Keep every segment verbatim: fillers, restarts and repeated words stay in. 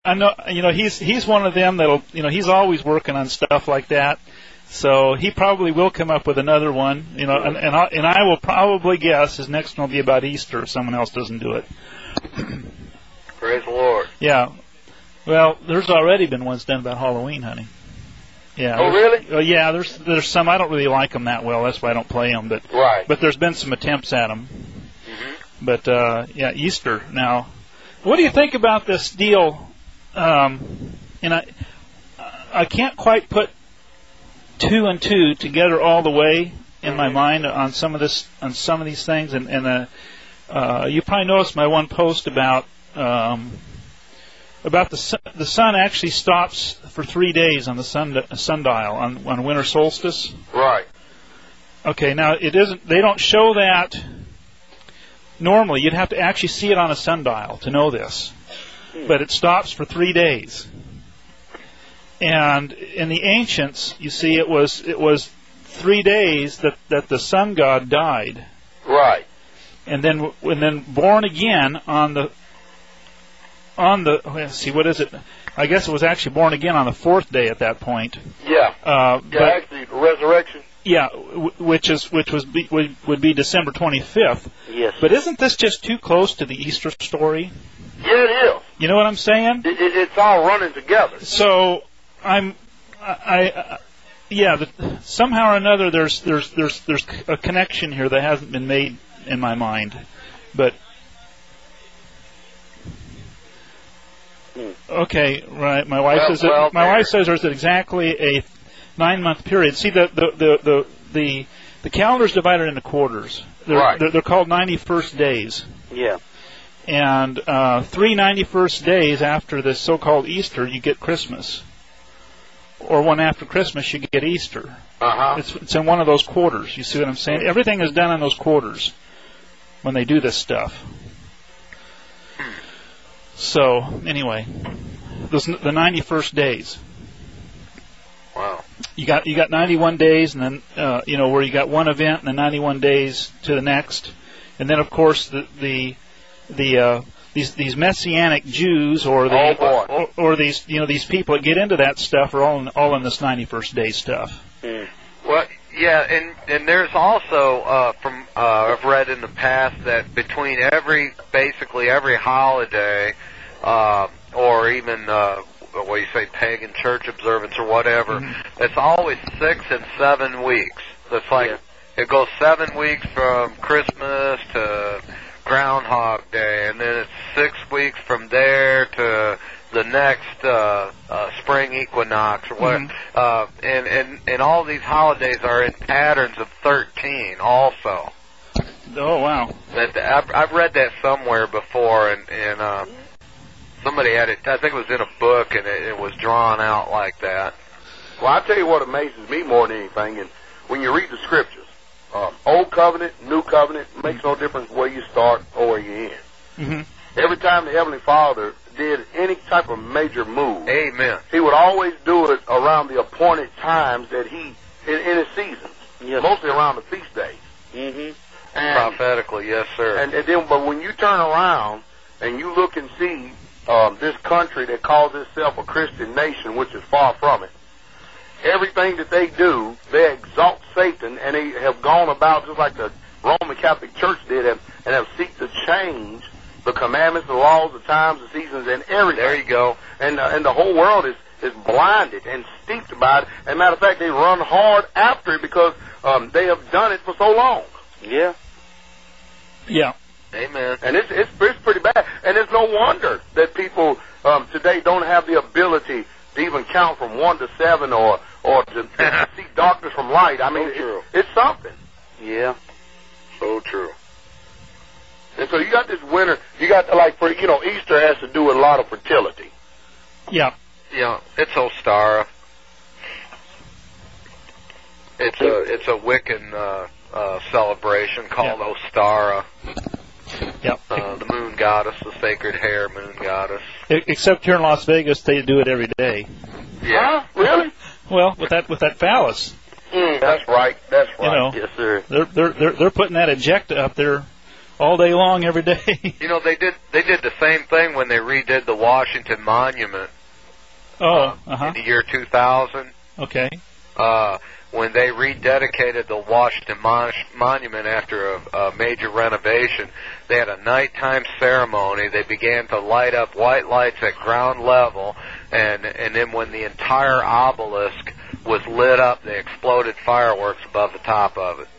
I know, you know, he's he's one of them that'll, you know, he's always working on stuff like that. So he probably will come up with another one, you know, and and I, and I will probably guess his next one will be about Easter if someone else doesn't do it. Praise the Lord. Yeah. Well, there's already been ones done about Halloween, honey. Yeah. Oh, really? Uh, yeah. There's there's some. I don't really like them that well. That's why I don't play them. But right. But there's been some attempts at them. Mm-hmm. But uh, yeah, Easter now. What do you think about this deal? Um, and I I can't quite put two and two together all the way in mm-hmm. my mind on some of this on some of these things. And, and uh, uh, you probably noticed my one post about. Um, About the sun, the sun actually stops for three days on the sun sundial on on winter solstice. Right. Okay. Now it isn't. They don't show that normally. You'd have to actually see it on a sundial to know this. Hmm. But it stops for three days. And in the ancients, you see, it was it was three days that, that the sun god died. Right. And then and then born again on the. On the let's see, what is it? I guess it was actually born again on the fourth day at that point. Yeah. Uh, yeah. but, actually, resurrection. Yeah, w- which is which was be, would, would be December twenty-fifth. Yes. But isn't this just too close to the Easter story? Yeah, it is. You know what I'm saying? It, it, it's all running together. So I'm, I, I yeah. The, somehow or another, there's there's there's there's a connection here that hasn't been made in my mind, but. Okay, right. My wife well, says well, it, my wife says there's exactly a nine-month period. See, the the the the the, the calendar's divided into quarters. They're, right. They're, they're called ninety-first days. Yeah. And uh, three ninety-first days after the so-called Easter, you get Christmas. Or one after Christmas, you get Easter. Uh-huh. It's, it's in one of those quarters. You see what I'm saying? Everything is done in those quarters when they do this stuff. So, anyway, those, the ninety-first days. Wow. You got you got ninety-one days, and then uh, you know where you got one event, and then ninety-one days to the next, and then of course the the the uh, these these messianic Jews or the oh, or, or these you know these people that get into that stuff are all in, all in this ninety-first day stuff. Mm. Well, yeah, and and there's also uh, from uh, I've read in the past that between every basically every holiday. Uh, or even, uh, what you say, pagan church observance or whatever, mm-hmm. it's always six and seven weeks. It's like, yeah. It goes seven weeks from Christmas to Groundhog Day, and then it's six weeks from there to the next, uh, uh, spring equinox or what, mm-hmm. uh, and, and, and all these holidays are in patterns of thirteen also. Oh, wow. That, I've, I've read that somewhere before, and, and, uh, somebody had it, I think it was in a book, and it, it was drawn out like that. Well, I'll tell you what amazes me more than anything, and when you read the scriptures, um, Old Covenant, New Covenant, makes no difference where you start or where you end. Mm-hmm. Every time the Heavenly Father did any type of major move, Amen. He would always do it around the appointed times that he, in, in his seasons, yes. Mostly around the feast days. Mm-hmm. And, prophetically, yes, sir. And, and then, but when you turn around and you look and see Um, this country that calls itself a Christian nation, which is far from it, everything that they do, they exalt Satan, and they have gone about just like the Roman Catholic Church did, and, and have seeked to change the commandments, the laws, the times, the seasons, and everything. There you go. And uh, and the whole world is, is blinded and steeped by it. And matter of fact, they run hard after it because um, they have done it for so long. Yeah. Yeah. Amen. And it's, it's it's pretty bad. And it's no wonder that people um, today don't have the ability to even count from one to seven or or to, to see darkness from light. I mean, so it's, it's something. Yeah. So true. And so you got this winter. You got to, like, for you know, Easter has to do with a lot of fertility. Yeah. Yeah. It's Ostara. It's a it's a Wiccan uh, uh, celebration called yeah. Ostara. Yep. Uh, the moon goddess, the sacred hair moon goddess. Except here in Las Vegas, they do it every day. Yeah. Huh? Really? Well, with that with that phallus. Mm, that's right. That's right. You know, yes, sir. They're they're they're they're putting that ejecta up there all day long, every day. You know, they did they did the same thing when they redid the Washington Monument. Oh, uh-huh. In the year two thousand. Okay. Uh, when they rededicated the Washington Mon- Monument after a, a major renovation, they had a nighttime ceremony. They began to light up white lights at ground level, and and then when the entire obelisk was lit up, they exploded fireworks above the top of it.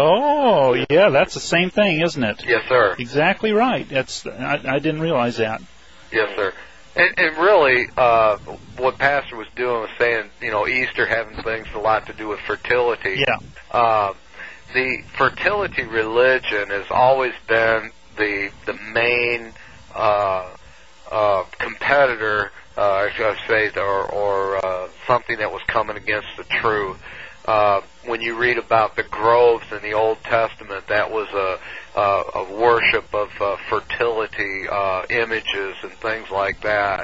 Oh, yeah, that's the same thing, isn't it? Yes, sir. Exactly right. That's I, I didn't realize that. Yes, sir. And, and really, uh, what Pastor was doing was saying, you know, Easter having things a lot to do with fertility. Yeah. Uh, the fertility religion has always been the the main uh, uh, competitor, uh, I should say, or, or uh, something that was coming against the truth. Uh, when you read about the groves in the Old Testament, that was a, a, a worship of uh, fertility uh, images and things like that.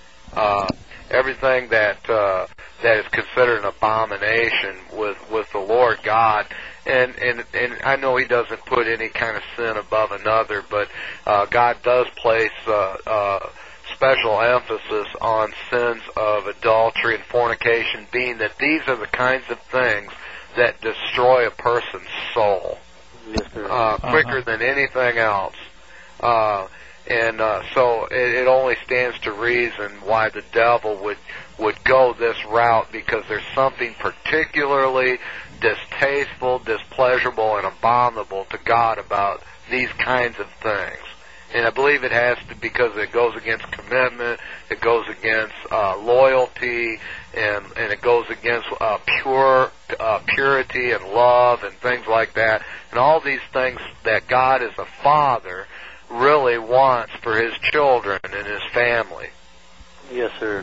Uh, everything that uh, that is considered an abomination with with the Lord God, and and and I know He doesn't put any kind of sin above another, but uh, God does place Uh, uh, special emphasis on sins of adultery and fornication, being that these are the kinds of things that destroy a person's soul yes, sir. uh, quicker uh-huh. than anything else. Uh, and uh, so it, it only stands to reason why the devil would would go this route, because there's something particularly distasteful, displeasurable, and abominable to God about these kinds of things. And I believe it has to, because it goes against commitment, it goes against uh, loyalty, and and it goes against uh, pure uh, purity and love and things like that. And all these things that God as a Father really wants for His children and His family. Yes, sir.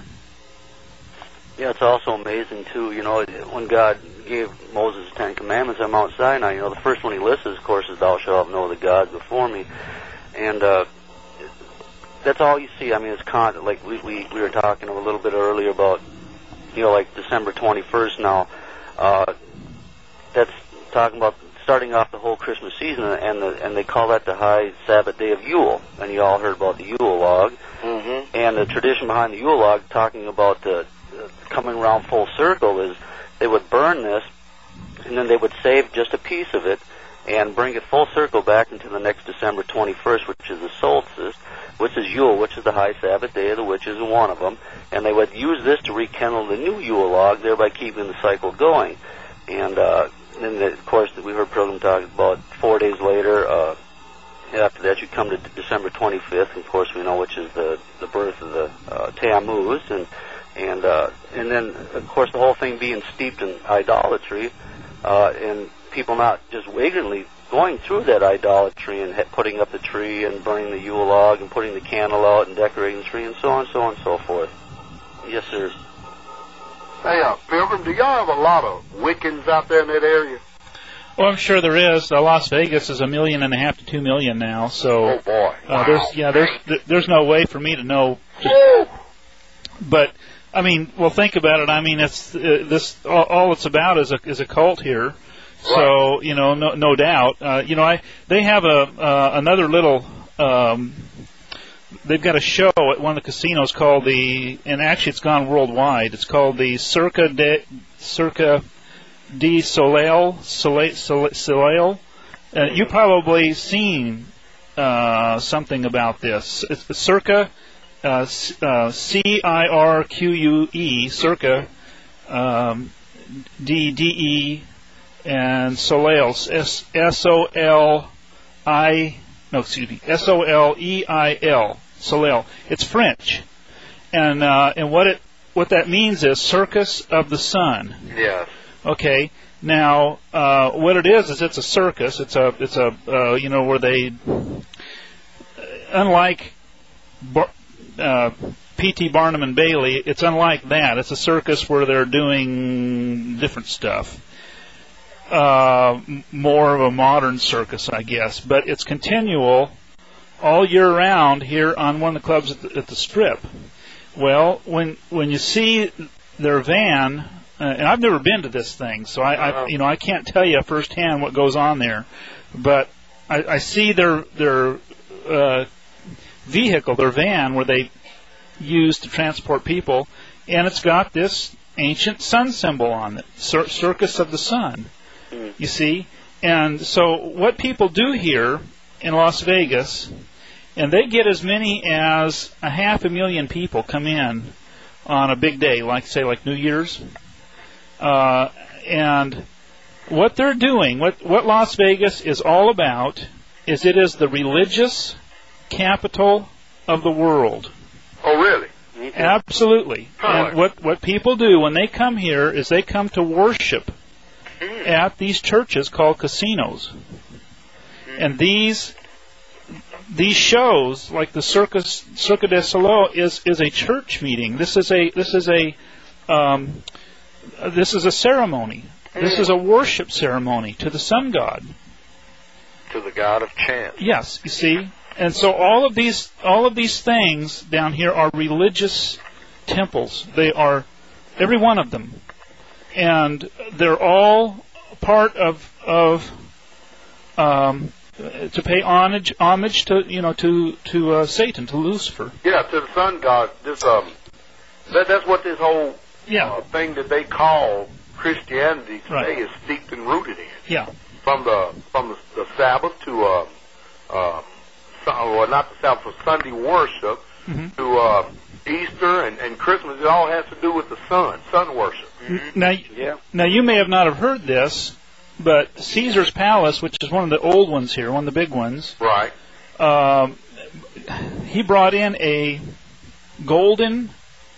Yeah, it's also amazing, too, you know, when God gave Moses the Ten Commandments on Mount Sinai, you know, the first one He lists, of course, is, thou shalt have no other gods before me. And uh, that's all you see. I mean, it's con- like we, we we were talking a little bit earlier about, you know, like December twenty-first now. Uh, that's talking about starting off the whole Christmas season, and the, and they call that the high Sabbath day of Yule. And you all heard about the Yule log. Mm-hmm. And the tradition behind the Yule log, talking about the, the coming around full circle, is they would burn this, and then they would save just a piece of it, and bring it full circle back into the next December twenty-first, which is the solstice, which is Yule, which is the high Sabbath day of the witches, and one of them. And they would use this to rekindle the new Yule log, thereby keeping the cycle going. And uh, then, the, of course, we heard Pilgrim talk about four days later. Uh, after that, you come to December twenty-fifth, of course, we know, which is the, the birth of the uh, Tammuz. And and uh, and then, of course, the whole thing being steeped in idolatry, uh, and people not just ignorantly going through that idolatry and putting up the tree and burning the Yule log and putting the candle out and decorating the tree and so on, so on and so forth. Yes, sir. Hey, uh, Pilgrim, do y'all have a lot of Wiccans out there in that area? Well, I'm sure there is. Uh, Las Vegas is a million and a half to two million now, so Oh, boy. uh, Wow. there's yeah there's th- there's no way for me to know. Just, but I mean, well, think about it. I mean, it's uh, this all, all it's about is a is a cult here. So, you know, no, no doubt. Uh, you know, I they have a uh, another little. Um, they've got a show at one of the casinos called the, and actually it's gone worldwide. It's called the Circa de Circa de Soleil Soleil Soleil. Uh, you probably seen uh, something about this. It's Circa, uh, uh, C I R Q U E, Circa, um, D D E. And Soleil, S S O L I, no, excuse me, S O L E I L, Soleil. It's French, and uh, and what it what that means is Circus of the Sun. Yes. Okay. Now, uh, what it is is it's a circus. It's a it's a uh, you know where they, unlike Bar, uh, P T Barnum and Bailey, it's unlike that. It's a circus where they're doing different stuff. Uh, more of a modern circus, I guess, but it's continual all year round here on one of the clubs at the, at the Strip. Well, when when you see their van, uh, and I've never been to this thing, so I, I you know I can't tell you firsthand what goes on there, but I, I see their their uh, vehicle, their van, where they use to transport people, and it's got this ancient sun symbol on it, Cir- Circus of the Sun. Mm. You see, and so what people do here in Las Vegas, and they get as many as a half a million people come in on a big day, like say like New Year's, uh, and what they're doing, what what Las Vegas is all about, is it is the religious capital of the world. Oh, really? Absolutely. And what what people do when they come here is they come to worship mm. at these churches called casinos. Mm. And these these shows, like the Circus Cirque du Soleil, is is a church meeting. This is a this is a um, this is a ceremony. Mm. This is a worship ceremony to the sun god. To the god of chance. Yes, you see. And so all of these all of these things down here are religious temples. They are, every one of them, and they're all part of of um, to pay homage homage to you know to to uh, Satan, to Lucifer. Yeah, to the sun god. This um, that, that's what this whole yeah. uh, thing that they call Christianity today right. is steeped and rooted in. Yeah. From the from the, the Sabbath to uh, uh, well, not the Sabbath, for Sunday worship mm-hmm. to uh, Easter and, and Christmas. It all has to do with the sun, sun worship. Mm-hmm. Now, yeah. now you may have not have heard this, but Caesar's Palace, which is one of the old ones here, one of the big ones, right? Um, he brought in a golden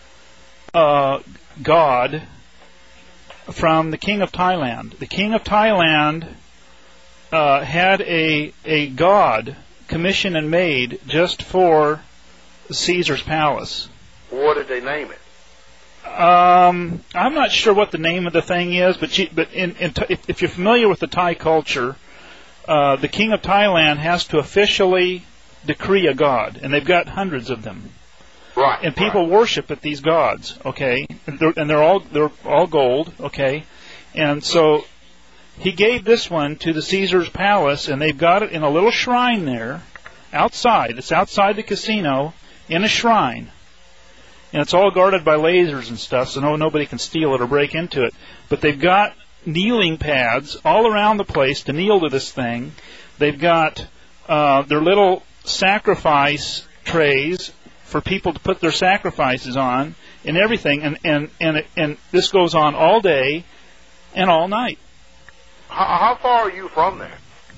uh, god from the king of Thailand. The king of Thailand uh, had a a god commissioned and made just for Caesar's Palace. What did they name it? Um, I'm not sure what the name of the thing is, but you, but in, in, if, if you're familiar with the Thai culture, uh, the king of Thailand has to officially decree a god, and they've got hundreds of them. Right. And people right. worship at these gods. Okay, and they're, and they're all they're all gold. Okay, and so he gave this one to the Caesar's Palace, and they've got it in a little shrine there, outside. It's outside the casino, in a shrine. And it's all guarded by lasers and stuff, so no nobody can steal it or break into it. But they've got kneeling pads all around the place to kneel to this thing. They've got uh, their little sacrifice trays for people to put their sacrifices on, and everything. And and and, it, and this goes on all day and all night. How, how far are you from there?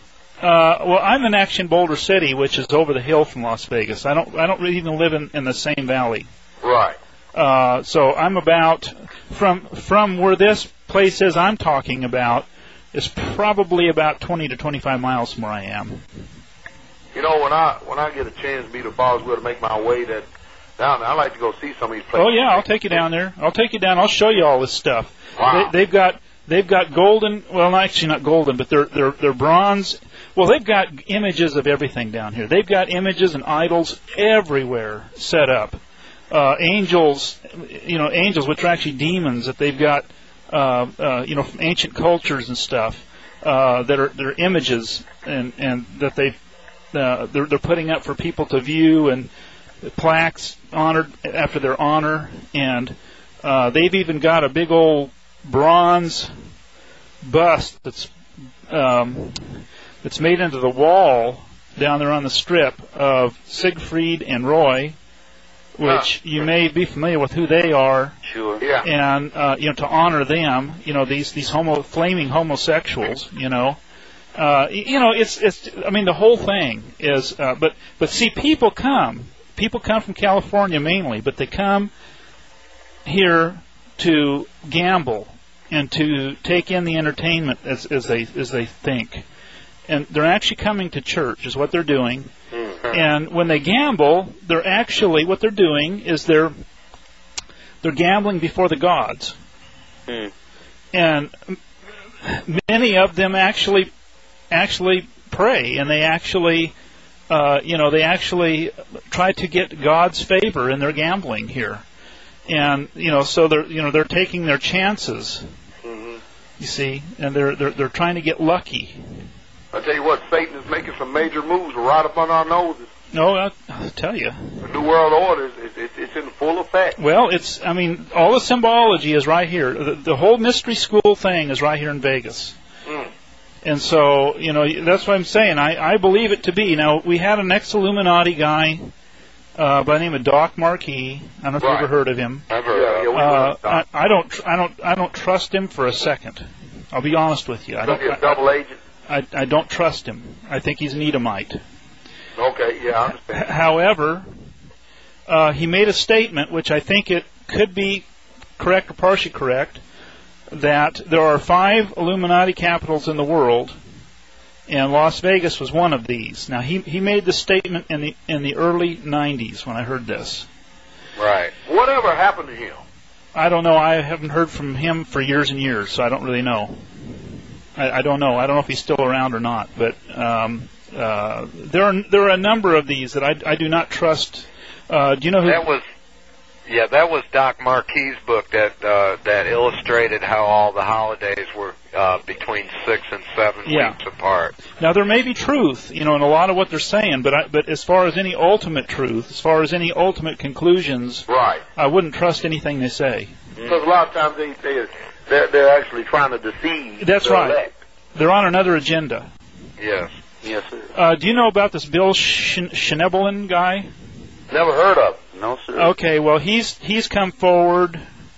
Uh, well, I'm in Action Boulder City, which is over the hill from Las Vegas. I don't I don't really even live in, in the same valley. Right. Uh, so I'm about from from where this place is I'm talking about is probably about twenty to twenty-five miles from where I am. You know, when I when I get a chance to be to Boswell to make my way that down there, I like to go see some of these places. Oh yeah, I'll take you down there. I'll take you down. I'll show you all this stuff. Wow. They, they've got they've got golden. Well, actually not golden, but they're they're they're bronze. Well, they've got images of everything down here. They've got images and idols everywhere set up. Uh, angels, you know, angels which are actually demons that they've got, uh, uh, you know, from ancient cultures and stuff uh, that are they're images and and that they uh, they're they're putting up for people to view, and plaques honored after their honor, and uh, they've even got a big old bronze bust that's um, that's made into the wall down there on the strip of Siegfried and Roy, which uh, you may be familiar with who they are. Sure. Yeah. And uh, you know, to honor them, you know, these these homo flaming homosexuals, you know, uh, you know, it's it's. I mean, the whole thing is. Uh, but but see, people come, people come from California mainly, but they come here to gamble and to take in the entertainment as as they as they think, and they're actually coming to church, is what they're doing. And when they gamble, they're actually, what they're doing is they're they're gambling before the gods. Mm. And many of them actually actually pray, and they actually, uh, you know, they actually try to get God's favor in their gambling here. And you know, so they're you know they're taking their chances. Mm-hmm. You see, and they're they're they're trying to get lucky. I tell you what, Satan is making some major moves right up on our noses. No, I'll, I'll tell you. The New World Order is it, it, it's in full effect. Well, it's, I mean, all the symbology is right here. The, the whole mystery school thing is right here in Vegas. Mm. And so, you know, that's what I'm saying. I, I believe it to be. Now, we had an ex-Illuminati guy uh, by the name of Doc Marquis. I don't know if Right. you've ever heard of him. I've heard yeah, of Uh, yeah, I, I don't, tr- I don't, I don't trust him for a second. I'll be honest with you. I don't. He's a double agent. I, I don't trust him. I think he's an Edomite. Okay, yeah, I understand. However, uh, he made a statement, which I think it could be correct or partially correct, that there are five Illuminati capitals in the world, and Las Vegas was one of these. Now, he he made the statement in the in the early nineties when I heard this. Right. Whatever happened to him? I don't know. I haven't heard from him for years and years, so I don't really know. I, I don't know. I don't know if he's still around or not. But um, uh, there are there are a number of these that I, I do not trust. Uh, do you know who? That was, yeah, that was Doc Marquis' book that uh, that illustrated how all the holidays were uh, between six and seven Yeah. weeks apart. Now there may be truth, you know, in a lot of what they're saying, but I, but as far as any ultimate truth, as far as any ultimate conclusions, Right. I wouldn't trust anything they say. Because a lot of times they, they they're, they're actually trying to deceive. That's the right. elect. They're on another agenda. Yes. Yes, sir. Uh, do you know about this Bill Sch- Schneebelen guy? Never heard of. No, sir. Okay, well he's he's come forward.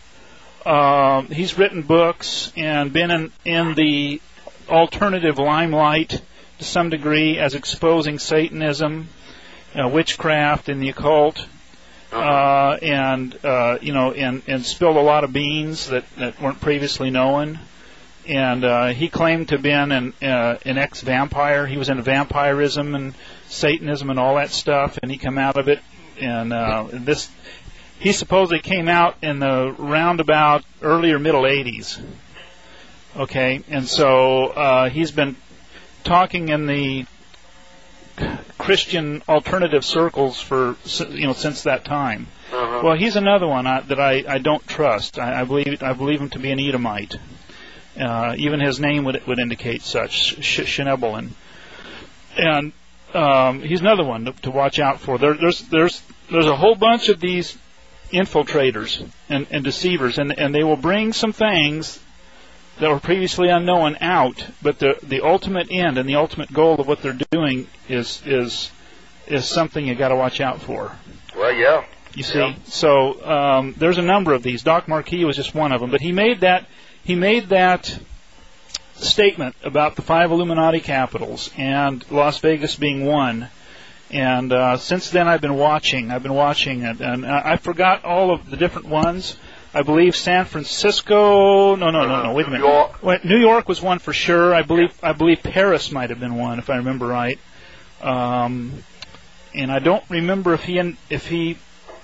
Um, he's written books and been in, in the alternative limelight to some degree as exposing Satanism, uh, witchcraft, and the occult, uh, and uh, you know, and, and spilled a lot of beans that, that weren't previously known. And uh, he claimed to have been an, uh, an ex-vampire. He was into vampirism and Satanism and all that stuff, and he came out of it. And uh, this, he supposedly came out in the roundabout early or middle eighties. Okay, and so uh, he's been talking in the Christian alternative circles for, you know, since that time. Uh-huh. Well, he's another one I, that I, I don't trust. I, I believe I believe him to be an Edomite. Uh, even his name would would indicate such, Schneebelen. And um, he's another one to, to watch out for. There, there's there's there's a whole bunch of these infiltrators and, and deceivers, and and they will bring some things that were previously unknown out. But the the ultimate end and the ultimate goal of what they're doing is is is something you got to watch out for. Well, yeah. You see, Yeah. so um, there's a number of these. Doc Marquis was just one of them, but he made that he made that statement about the five Illuminati capitals and Las Vegas being one. And uh, since then, I've been watching. I've been watching it, and I forgot all of the different ones. I believe San Francisco. No, no, no, no. Wait a New minute. York. Wait, New York was one for sure. I believe. I believe Paris might have been one, if I remember right. Um, and I don't remember if he if he.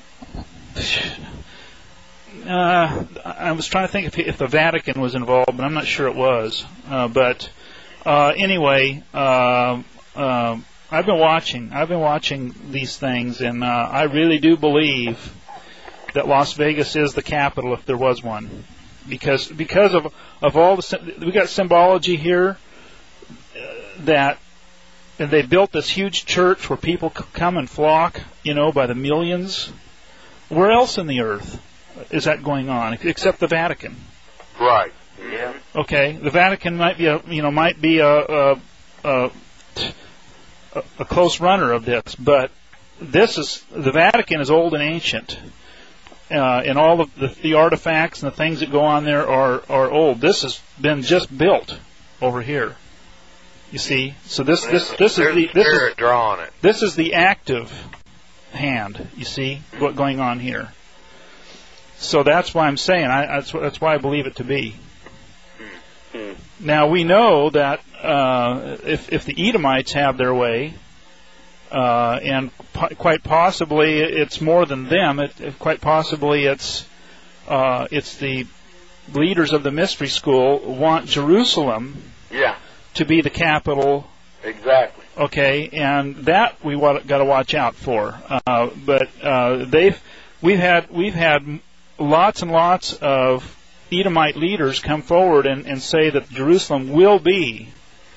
Uh, I was trying to think if, he, if the Vatican was involved, but I'm not sure it was. Uh, but uh, anyway, uh, uh, I've been watching. I've been watching these things, and uh, I really do believe that Las Vegas is the capital, if there was one, because because of of all the we got symbology here uh, that. And they built this huge church where people c- come and flock, you know, by the millions. Where else in the earth is that going on, except the Vatican? Right. Yeah. Okay, the Vatican might be a, you know, might be a a, a, a close runner of this, but this is the Vatican is old and ancient, uh, and all of the, the artifacts and the things that go on there are are old. This has been just built over here. You see, so this this this is There's the a this spirit is drawing it. this is the active hand. You see what going on here. So that's why I'm saying I that's that's why I believe it to be. Hmm. Now we know that uh, if if the Edomites have their way, uh, and po- quite possibly it's more than them. It, it quite possibly it's uh, it's the leaders of the mystery school want Jerusalem Yeah. to be the capital, Exactly. okay, and that we got to watch out for. Uh, but uh, they've we've had we've had lots and lots of Edomite leaders come forward and, and say that Jerusalem will be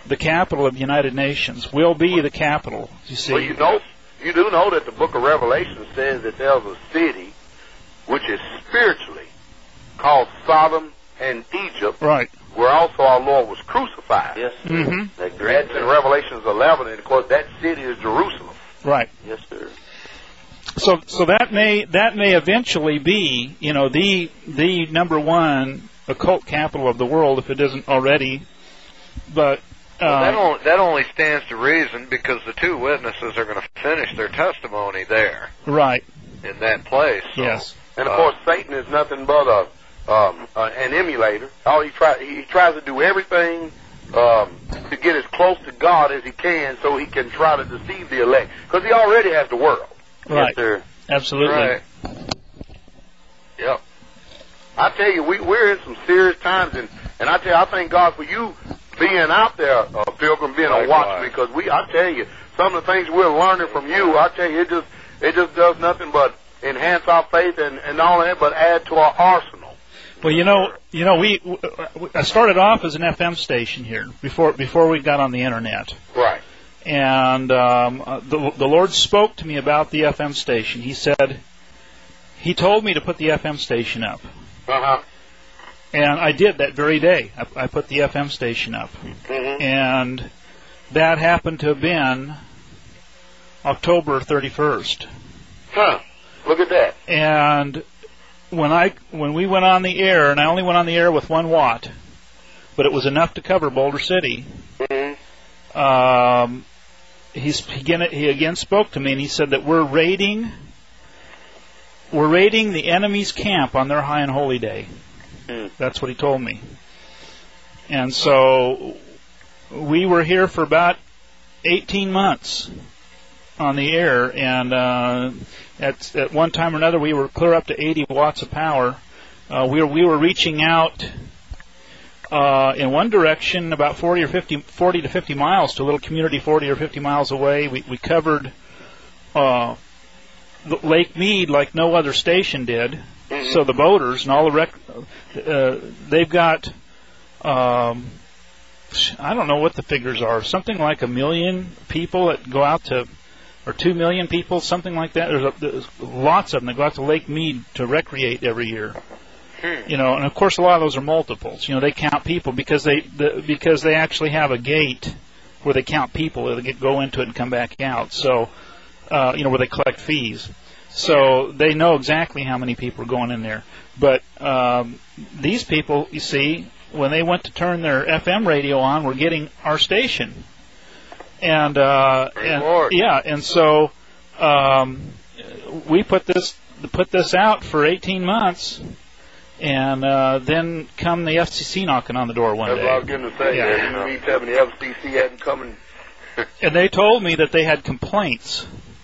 the capital of the United Nations. Will be the capital. You see. Well, you know, you do know that the Book of Revelation says that there's a city which is spiritually called Sodom and Egypt, right, where also our Lord was crucified. Yes, sir. Mm-hmm. That That's in Revelations eleven, and of course that city is Jerusalem. Right. Yes, sir. So, so that may that may eventually be, you know, the the number one occult capital of the world, if it isn't already. But uh, well, that, only, that only stands to reason because the two witnesses are going to finish their testimony there, right, in that place. So, yes, and of uh, course Satan is nothing but a um, uh, an emulator. All he try he tries to do everything um, to get as close to God as he can, so he can try to deceive the elect, because he already has the world. right, Yes, sir. absolutely. Right. Yep. I tell you, we, we're in some serious times, and, and I tell you, I thank God for you being out there, uh, Pilgrim, being a watchman, because we, I tell you, some of the things we're learning from you, I tell you, it just, it just does nothing but enhance our faith and, and not only that, but add to our arsenal. Well, you know, you know, we, we I started off as an F M station here before before we got on the internet. Right. And um, the the Lord spoke to me about the F M station. He said, He told me to put the F M station up. Uh-huh. And I did that very day. I, I put the F M station up. Mm-hmm. And that happened to have been October thirty-first. Huh. Look at that. And when I when we went on the air, and I only went on the air with one watt, but it was enough to cover Boulder City. Mm-hmm. Um, he's, he, again, he again spoke to me, and he said that we're raiding, we're raiding the enemy's camp on their high and holy day. Mm. That's what he told me. And so we were here for about eighteen months on the air, and uh, at at one time or another we were clear up to eighty watts of power. Uh, we were we were reaching out uh, in one direction about forty or fifty, forty to fifty miles to a little community forty or fifty miles away. We we covered uh, Lake Mead like no other station did. Mm-hmm. So the boaters and all the rec, uh, they've got. Um, I don't know what the figures are. Something like a million people that go out to, or two million people, something like that. There's, a, there's lots of them that go out to Lake Mead to recreate every year. Hmm. You know, and of course a lot of those are multiples. You know, they count people because they the, because they actually have a gate where they count people. They get, go into it and come back out. So, uh, you know, where they collect fees. So they know exactly how many people are going in there. But um, these people, you see, when they went to turn their F M radio on, were getting our station, and, uh, and yeah, and so um, we put this put this out for eighteen months, and uh, then come the F C C knocking on the door one That's day. what I was going to say. Yeah. You mean telling the F C C hadn't come and and they told me that they had complaints.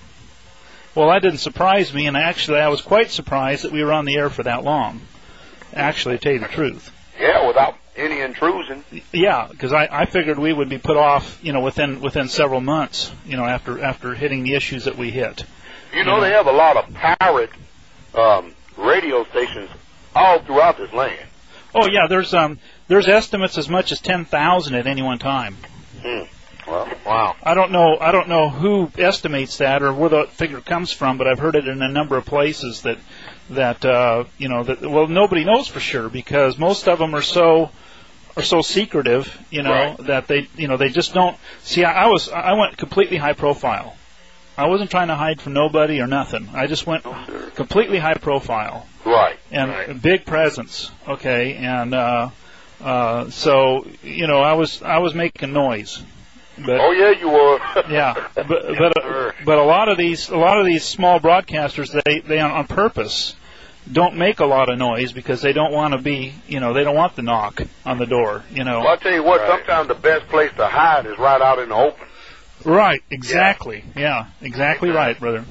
Well, that didn't surprise me, and actually I was quite surprised that we were on the air for that long. Actually, to tell you the truth. Yeah, without any intrusion. Yeah, because I, I figured we would be put off, you know, within within several months, you know, after after hitting the issues that we hit. You know, you know. They have a lot of pirate um, radio stations all throughout this land. Oh yeah, there's um there's estimates as much as ten thousand at any one time. Hmm. Well, wow. I don't know I don't know who estimates that or where the figure comes from, but I've heard it in a number of places that that uh, you know that well nobody knows for sure because most of them are so are so secretive, you know, right. that they you know they just don't see. I, I was I went completely high profile. I wasn't trying to hide from nobody or nothing. I just went oh, sure. completely high profile. Right. And right. a big presence. Okay, and uh, uh, so you know I was I was making noise. But, oh yeah, you were. yeah, but but uh, but a lot of these a lot of these small broadcasters they they on, on purpose don't make a lot of noise because they don't want to be you know they don't want the knock on the door you know. Well, I'll tell you what. Right. Sometimes the best place to hide is right out in the open. Right. Exactly. Yeah. yeah exactly okay. right, brother.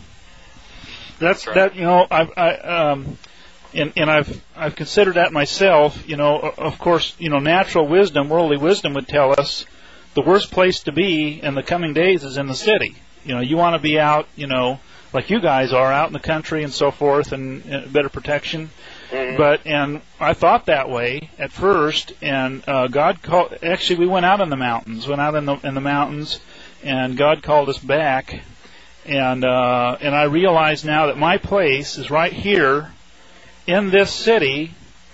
That's right. that you know I I um. And, and I've I've considered that myself. You know, of course, you know, natural wisdom, worldly wisdom would tell us the worst place to be in the coming days is in the city. You know, you want to be out, you know, like you guys are out in the country and so forth, and, and better protection. Mm-hmm. But and I thought that way at first, and uh, God called. Actually, we went out in the mountains, went out in the in the mountains, and God called us back. And uh, and I realize now that my place is right here in this city,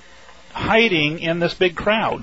hiding in this big crowd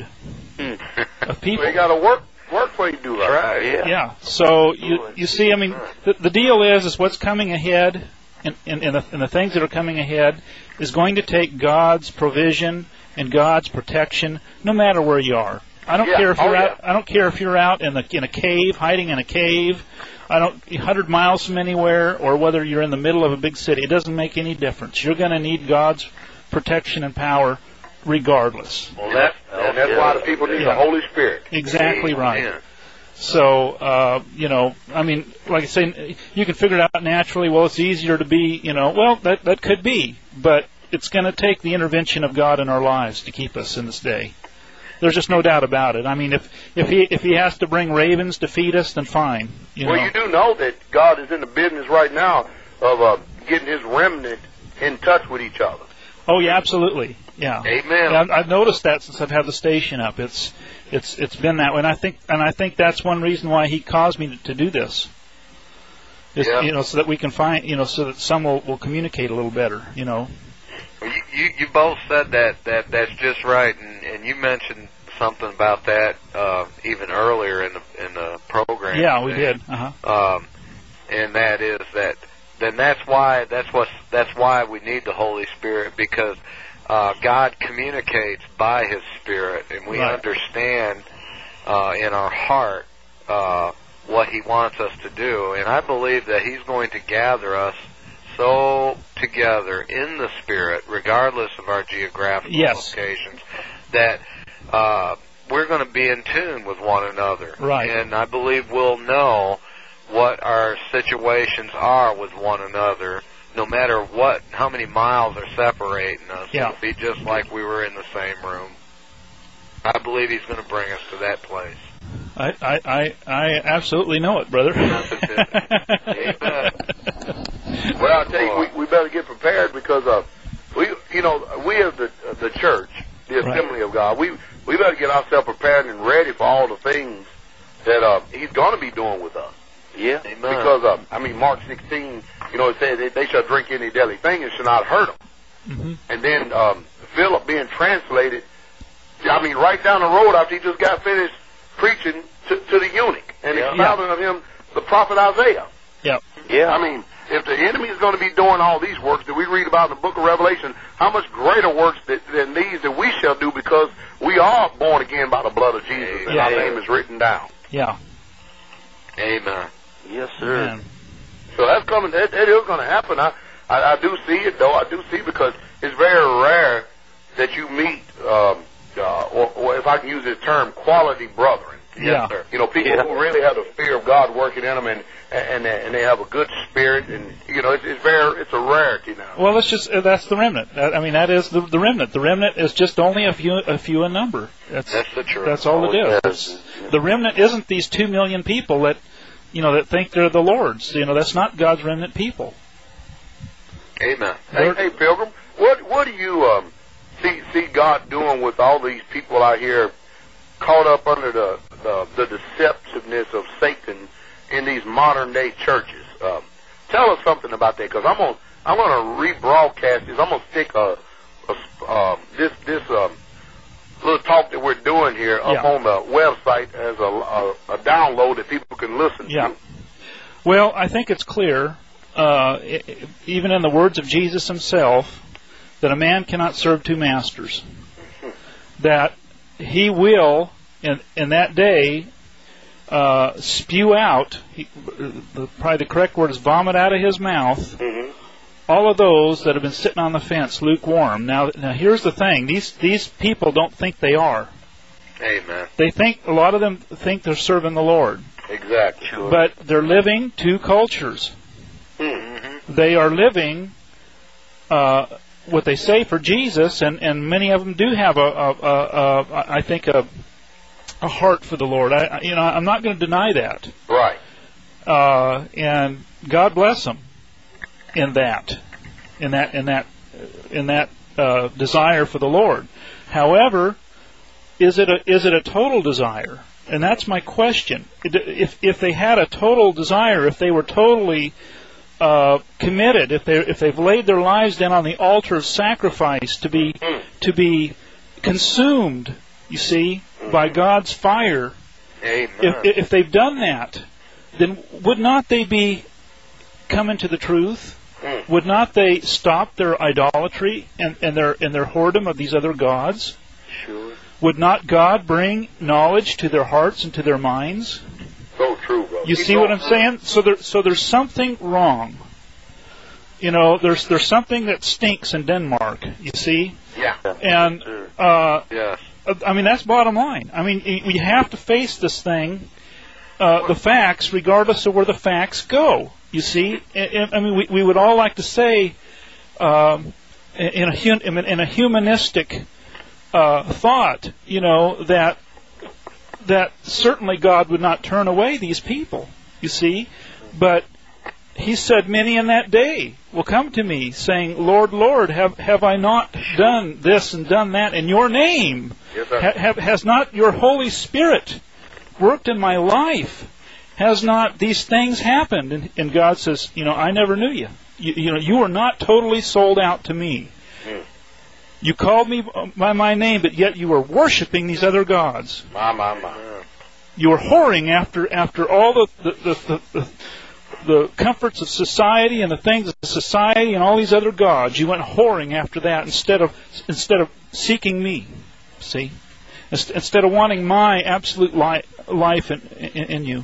of people. Well, you got to work work where you do that. Right. Yeah. Yeah. So you you see, I mean, the, the deal is is what's coming ahead, and, and, and, the, and the things that are coming ahead is going to take God's provision and God's protection, no matter where you are. I don't Yeah. care if you're Oh, out. I don't care if you're out in the in a cave, hiding in a cave. I don't one hundred miles from anywhere, or whether you're in the middle of a big city. It doesn't make any difference. You're going to need God's protection and power, regardless. Well, that's, and that's why the people need Yeah. the Holy Spirit. Exactly right. Amen. So, uh, you know, I mean, like I say, you can figure it out naturally. Well, it's easier to be, you know, well, that that could be, but it's going to take the intervention of God in our lives to keep us in this day. There's just no doubt about it. I mean, if if he if he has to bring ravens to feed us, then fine. You Well, know. you do know that God is in the business right now of uh, getting His remnant in touch with each other. Oh yeah, absolutely. Yeah. Amen. Yeah, I've- I've noticed that since I've had the station up. It's it's it's been that way, and I think and I think that's one reason why He caused me to do this. Is, Yeah. You know, so that we can find, you know, so that some will, will communicate a little better. You know. You, you you both said that that that's just right, and, and you mentioned something about that uh, even earlier in the in the program. Yeah, we and, did. Uh huh. Um, and that is that. Then that's why that's what that's why we need the Holy Spirit, because uh, God communicates by His Spirit, and we Right. understand uh, in our heart uh, what He wants us to do. And I believe that He's going to gather us so together in the Spirit, regardless of our geographical Yes. locations, that uh, we're going to be in tune with one another. Right. And I believe we'll know what our situations are with one another, no matter what, how many miles are separating us. Yeah. It'll be just like we were in the same room. I believe He's going to bring us to that place. I, I, I, I absolutely know it, brother. Amen. Well, I'll tell you, we, we better get prepared because uh, we, you know, we as the uh, the church, the Right. Assembly of God, we we better get ourselves prepared and ready for all the things that uh, He's going to be doing with us. Yeah. Amen. Because uh, I mean, Mark sixteen, you know, it says they, they shall drink any deadly thing and shall not hurt them. Mm-hmm. And then um, Philip being translated, I mean, right down the road after he just got finished preaching to, to the eunuch and Yeah. expounding of him the prophet Isaiah. Yep. Yeah. I mean, if the enemy is going to be doing all these works that we read about in the book of Revelation, how much greater works that, than these that we shall do, because we are born again by the blood of Jesus, and Yeah. our name is written down. Yeah. Amen. Yes, sir. Man. So that's coming. That, that is going to happen. I, I, I do see it, though. I do see, because it's very rare that you meet, um, uh, or, or if I can use the term, quality brethren. Yeah. sir. You know, people Yeah. who really have the fear of God working in them, and and and they have a good spirit, and you know, it's, it's very, it's a rarity now. Well, that's just uh, that's the remnant. That, I mean, that is the, the remnant. The remnant is just only a few a few in number. That's That's the truth. that's all it is. It's- the remnant isn't these two million people that, you know, that think they're the Lord's. You know, that's not God's remnant people. Amen. Hey, hey, Pilgrim, what what do you um, see see God doing with all these people out here caught up under the the, the deceptiveness of Satan in these modern day churches? Um, tell us something about that, because I'm gonna I'm gonna rebroadcast this. I'm gonna stick a, a um, this this um, little talk that we're doing here up Yeah. on the website as a, a, a download that people can listen Yeah. to. Well, I think it's clear, uh, i- i- even in the words of Jesus Himself, that a man cannot serve two masters. That he will, in, in that day, uh, spew out, he, the, probably the correct word is vomit out of his mouth, Mm-hmm. all of those that have been sitting on the fence, lukewarm. Now, now here's the thing: these these people don't think they are. Amen. They think, a lot of them think they're serving the Lord, Exactly. but they're living two cultures. Mm-hmm. They are living uh, what they say for Jesus, and, and many of them do have a, a, a, a I think a a heart for the Lord. I, I- you know, I'm not going to deny that, Right. uh, and God bless them. in that, in that, in that, in that uh, desire for the Lord. However, is it a is it a total desire? And that's my question. If if they had a total desire, if they were totally uh, committed, if they if they've laid their lives down on the altar of sacrifice to be to be consumed, you see, by God's fire. Amen. If if they've done that, then would not they be coming to the truth? Mm. Would not they stop their idolatry and, and their and their whoredom of these other gods? Sure. Would not God bring knowledge to their hearts and to their minds? So true, brother. You Keep see going. what I'm saying? So there, so there's something wrong. You know, there's there's something that stinks in Denmark. You see, Yeah. and uh, Yes. I mean that's bottom line. I mean you have to face this thing, uh, the facts, regardless of where the facts go. You see, I, I mean we we would all like to say, um, in a in a humanistic uh, thought, you know that. that certainly God would not turn away these people, you see. But he said, many in that day will come to me, saying, Lord, Lord, have have I not done this and done that in your name? Yes, sir. Ha, have, has not your Holy Spirit worked in my life? Has not these things happened? And, and God says, you know, I never knew you. You, you know, you are not totally sold out to me. Mm. You called me by my name, but yet you were worshiping these other gods. My, my, my. You were whoring after after all the the, the, the the comforts of society and the things of society and all these other gods. You went whoring after that instead of instead of seeking me. See, instead of wanting my absolute li- life in, in, in you.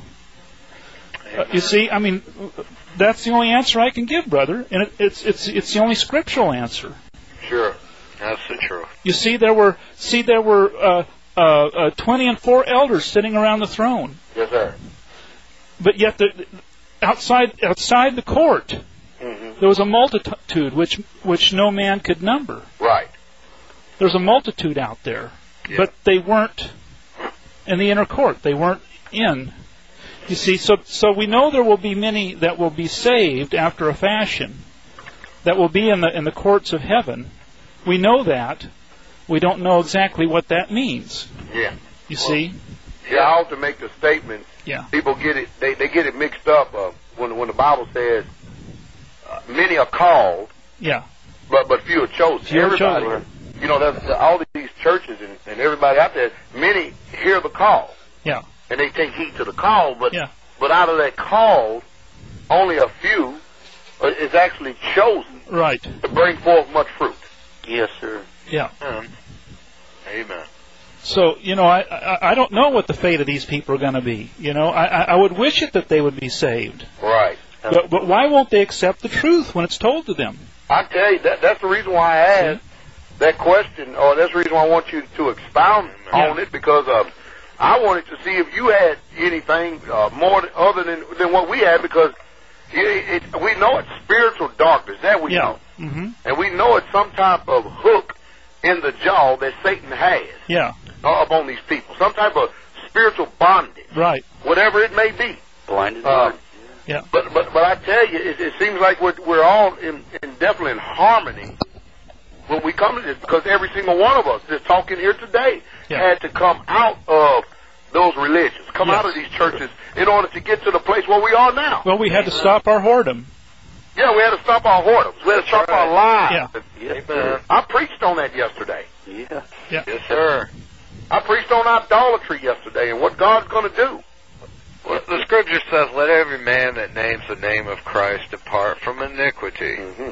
Uh, you see, I mean, that's the only answer I can give, brother, and it, it's it's it's the only scriptural answer. Sure. That's the truth. You see, there were see there were uh, uh, uh, twenty and four elders sitting around the throne, Yes, sir. but yet the, outside outside the court Mm-hmm. there was a multitude which which no man could number. Right. There's a multitude out there, Yeah. but they weren't in the inner court. They weren't in. You see, so so we know there will be many that will be saved after a fashion, that will be in the in the courts of heaven. We know that. We don't know exactly what that means. Yeah. You Well, see? Yeah, I ought to make the statement. Yeah. People get it. They they get it mixed up uh, when when the Bible says uh, many are called, Yeah. but but few are chosen. Few are everybody, chosen. you know, there's all these churches and, and everybody out there. Many hear the call Yeah. and they take heed to the call, but Yeah. but out of that call, only a few uh, is actually chosen Right. to bring forth much fruit. Yes, sir. Yeah. Um, Amen. So, you know, I, I I don't know what the fate of these people are going to be. You know, I I I would wish it that they would be saved. Right. But but why won't they accept the truth when it's told to them? I tell you, that that's the reason why I asked that question, or that's the reason why I want you to expound Yeah. on it, because uh, I wanted to see if you had anything uh, more than, other than than what we had, because it, it, we know it's spiritual darkness, that we Yeah. know, Mm-hmm. and we know it's some type of hook in the jaw that Satan has Yeah. uh, upon these people, some type of spiritual bondage, Right. whatever it may be. Blinded Uh, heart. Yeah. But but but I tell you, it, it seems like we're we're all in, in definitely in harmony when we come to this, because every single one of us that's talking here today Yeah. had to come out of those religions, come Yes. out of these churches in order to get to the place where we are now. Well, we had to stop our whoredom. Yeah, we had to stop our whoredoms. We had to stop our lies. Yeah. Yes, Amen. I preached on that yesterday. Yeah. Yeah. Yes, sir. I preached on idolatry yesterday and what God's going to do. Well, the scripture says, let every man that names the name of Christ depart from iniquity. Mm-hmm.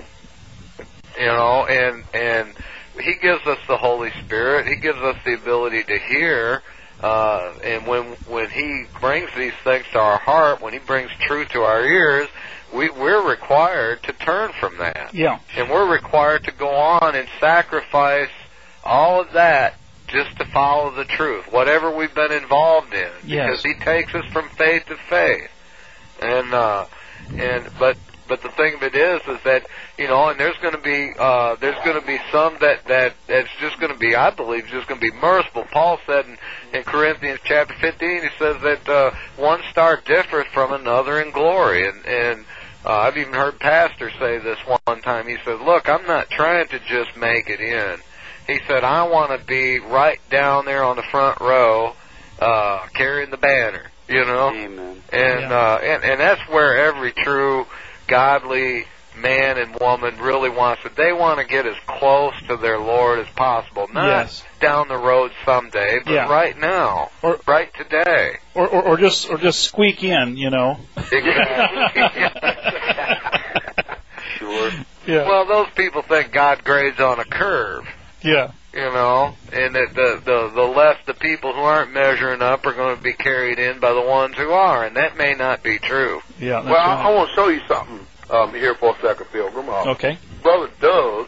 You know, and and he gives us the Holy Spirit. He gives us the ability to hear. Uh, and when when he brings these things to our heart, when he brings truth to our ears, we, we're required to turn from that. Yeah. And we're required to go on and sacrifice all of that just to follow the truth, whatever we've been involved in. Yes. Because he takes us from faith to faith. And uh and but but the thing of it is is that, you know, and there's gonna be uh there's gonna be some that, that that's just gonna be, I believe, just gonna be merciful. Paul said in, in Corinthians chapter fifteen, he says that uh one star differeth from another in glory, and, and Uh, I've even heard pastors say this one time. He said, look, I'm not trying to just make it in. He said, I want to be right down there on the front row, uh, carrying the banner, you know? Amen. And, Yeah. uh, and, and that's where every true, godly man and woman really wants it. They want to get as close to their Lord as possible. Not Yes. down the road someday, but Yeah. right now. Or- right today. Or, or, or just or just squeak in, you know. Sure. Yeah. Well, those people think God grades on a curve, yeah. you know, and that the, the, the left, the people who aren't measuring up are going to be carried in by the ones who are, and that may not be true. Yeah. That's Well, I, right. I want to show you something um, here for a second, Pilgrim. Uh, Okay. Brother Doug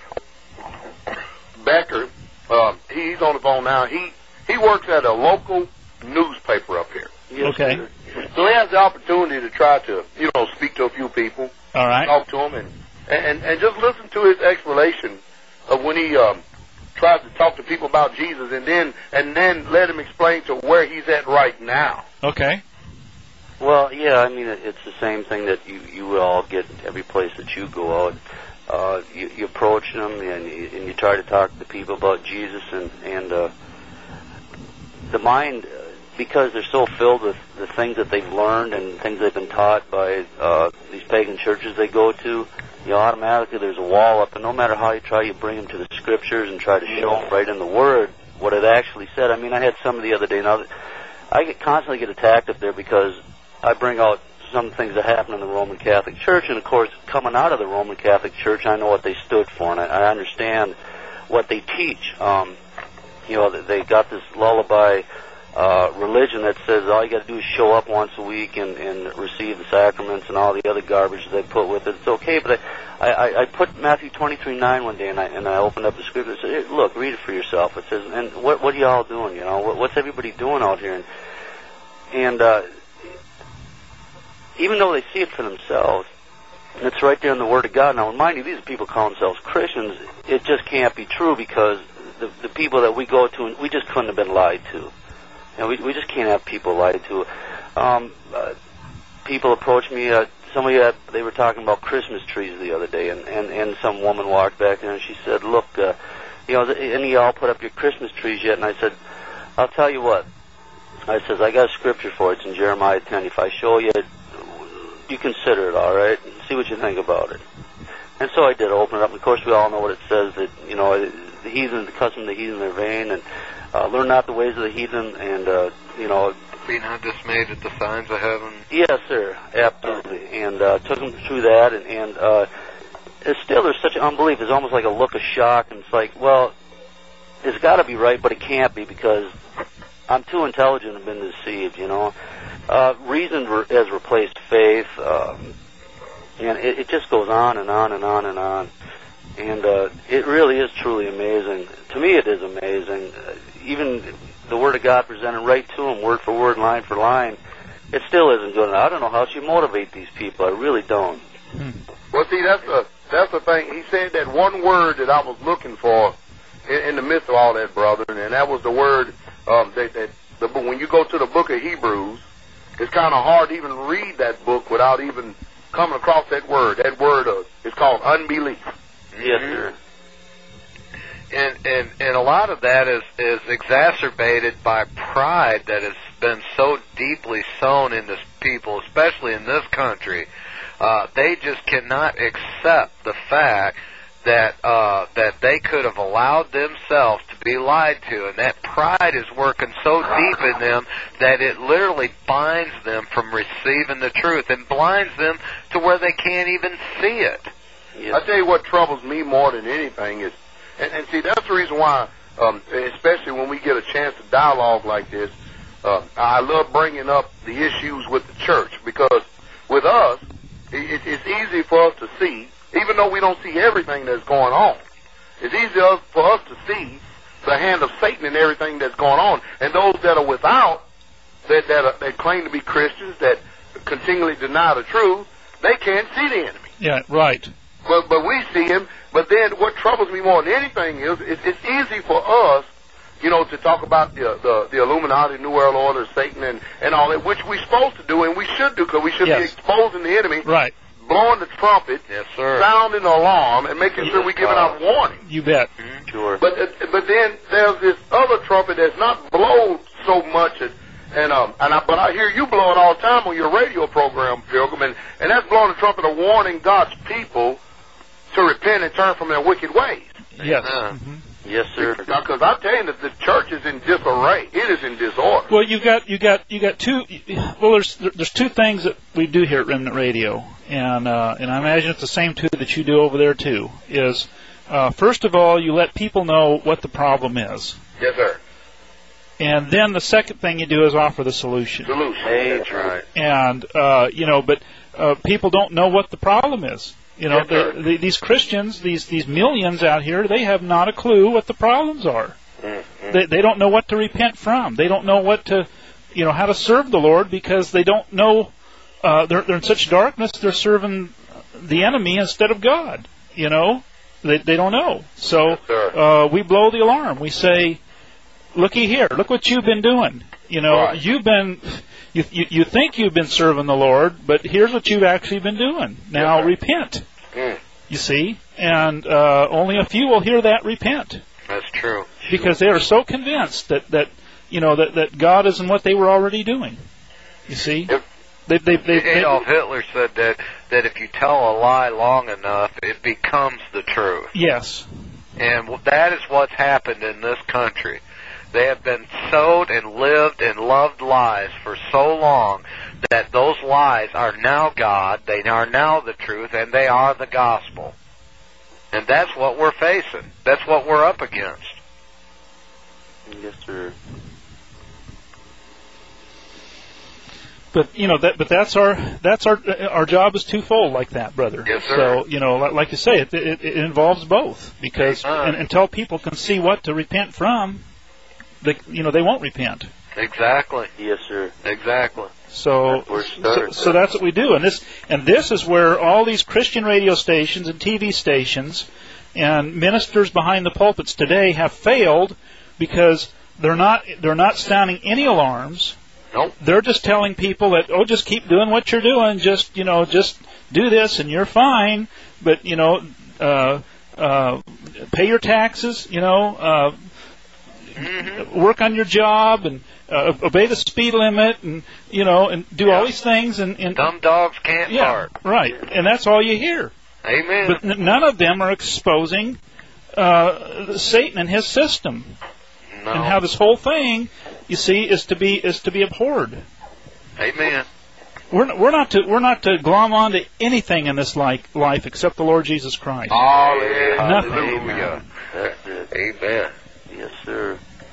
Becker, um, he's on the phone now. He he works at a local newspaper up here. Yes, Okay. sir. So he has the opportunity to try to, you know, speak to a few people, All right. talk to them, and, and, and just listen to his explanation of when he um, tries to talk to people about Jesus, and then and then let him explain to where he's at right now. Okay. Well, yeah, I mean, it- it's the same thing that you, you all get every place that you go out. Uh, you, you approach them and you, and you try to talk to people about Jesus, and, and uh, the mind, uh, because they're so filled with the things that they've learned and things they've been taught by uh, these pagan churches they go to, you know, automatically there's a wall up, and no matter how you try, you bring them to the scriptures and try to show them right in the Word what it actually said. I mean, I had some the other day. Now, I get constantly get attacked up there because I bring out some things that happen in the Roman Catholic Church, and of course, coming out of the Roman Catholic Church, I know what they stood for, and I, I understand what they teach. Um, you know, they got this lullaby uh, religion that says all you got to do is show up once a week and, and receive the sacraments and all the other garbage that they put with it. It's okay, but I, I, I put Matthew twenty-three nine one day, and I and I opened up the scripture and said, hey, look, read it for yourself. It says, and what what are y'all doing? You know, what, what's everybody doing out here? And and uh, even though they see it for themselves, and it's right there in the Word of God. Now, mind you, these people call themselves Christians. It just can't be true because the the people that we go to, we just couldn't have been lied to. You know, we we just can't have people lied to. Um, uh, people approach me. Uh, somebody had, they were talking about Christmas trees the other day, and and and some woman walked back there and she said, "Look, uh, you know, any of y'all put up your Christmas trees yet?" And I said, "I'll tell you what." I says, "I got a scripture for it. It's in Jeremiah ten. If I show you, you consider it, all right, and see what you think about it." And so I did open it up. Of course, we all know what it says, that, you know, the heathen, the custom of the heathen, their vain, and uh, learn not the ways of the heathen, and, uh, you know. Be not dismayed at the signs of heaven. Yes, sir, absolutely. And uh, took them through that, and, and uh, it's still, there's such unbelief. It's almost like a look of shock, and it's like, well, it's got to be right, but it can't be because I'm too intelligent and been deceived, you know. Uh, reason re- has replaced faith, um, and it, it just goes on and on and on and on. And uh, it really is truly amazing. To me, it is amazing. Uh, even the Word of God presented right to them, word for word, line for line, it still isn't good enough. I don't know how else you motivate these people. I really don't. Hmm. Well, see, that's the that's the thing. He said that one word that I was looking for in, in the midst of all that, brother, and that was the word um, that, that the, when you go to the book of Hebrews, it's kind of hard to even read that book without even coming across that word. That word uh, is called unbelief. Yes, sir. And, and and a lot of that is, is exacerbated by pride that has been so deeply sown in this people, especially in this country. Uh, they just cannot accept the fact that uh, that they could have allowed themselves to be lied to, and that pride is working so deep in them that it literally binds them from receiving the truth and blinds them to where they can't even see it. Yes. I tell you what troubles me more than anything is, and, and see, that's the reason why, um, especially when we get a chance to dialogue like this, uh, I love bringing up the issues with the church, because with us, it, it's easy for us to see, even though we don't see everything that's going on. It's easy for us to see the hand of Satan in everything that's going on, and those that are without, that that, are, that claim to be Christians, that continually deny the truth, they can't see the enemy. Yeah, right. But but we see him. But then what troubles me more than anything is it's, it's easy for us, you know, to talk about the the, the Illuminati, New World Order, Satan, and, and all that, which we're supposed to do and we should do because we should Yes. be exposing the enemy. Right. blowing the trumpet, yes, sir. sounding the alarm, and making sure we're giving out warning. You bet. Mm-hmm. Sure. But uh, but then there's this other trumpet that's not blown so much, and and um and I, but I hear you blowing all the time on your radio program, Pilgrim, and and that's blowing the trumpet of warning God's people to repent and turn from their wicked ways. Yes. Uh, Mm-hmm. Yes, sir. Because I'm telling you that the church is in disarray. It is in disorder. Well, you got you got you got two. Well, there's there's two things that we do here at Remnant Radio, and uh, and I imagine it's the same two that you do over there too. Is uh, first of all, you let people know what the problem is, Yes, sir. and then the second thing you do is offer the solution. Solution. Hey, that's right. And uh, you know, but uh, people don't know what the problem is. You know, Yes, sir. the, the, these Christians, these these millions out here, they have not a clue what the problems are. Mm-hmm. They they don't know what to repent from. They don't know what to, you know, how to serve the Lord because they don't know. Uh, they're they're in such darkness. They're serving the enemy instead of God. You know, they they don't know. So Yes, sir. uh, we blow the alarm. We say, "Looky here. Look what you've been doing. You know, Right. you've been." You, you you think you've been serving the Lord, but here's what you've actually been doing. Now Yes, sir. repent. Mm. You see, and uh, only a few will hear that repent That's true. because they are so convinced that, that you know that, that God isn't what they were already doing. You see, If- they they they, they, Adolf Hitler said that that if you tell a lie long enough, it becomes the truth. yes, And that is what's happened in this country. They have been sowed and lived and loved lies for so long that those lies are now God, they are now the truth, and they are the gospel. And that's what we're facing. That's what we're up against. Yes, sir. but you know that but that's our that's our our job is twofold like that, brother. Yes, sir. So you know, like, like you say, it, it it involves both because Amen. and, until people can see what to repent from, they you know they won't repent. Exactly. Yes, sir. Exactly. So, That's where it so, starts. so that's what we do, and this and this is where all these Christian radio stations and T V stations and ministers behind the pulpits today have failed because they're not they're not sounding any alarms. Nope. They're just telling people that oh, just keep doing what you're doing, just you know, just do this and you're fine. But you know, uh, uh, pay your taxes, you know. Uh, Mm-hmm. work on your job and uh, obey the speed limit and you know and do all Yeah. these things and, and Dumb dogs can't yeah bark. right and that's all you hear. Amen. But n- none of them are exposing uh, Satan and his system no. and how this whole thing, you see, is to be is to be abhorred. Amen. We're not, we're not to we're not to glom onto anything in this like life except the Lord Jesus Christ. Hallelujah. Hallelujah. That's it. Amen. Yes, sir.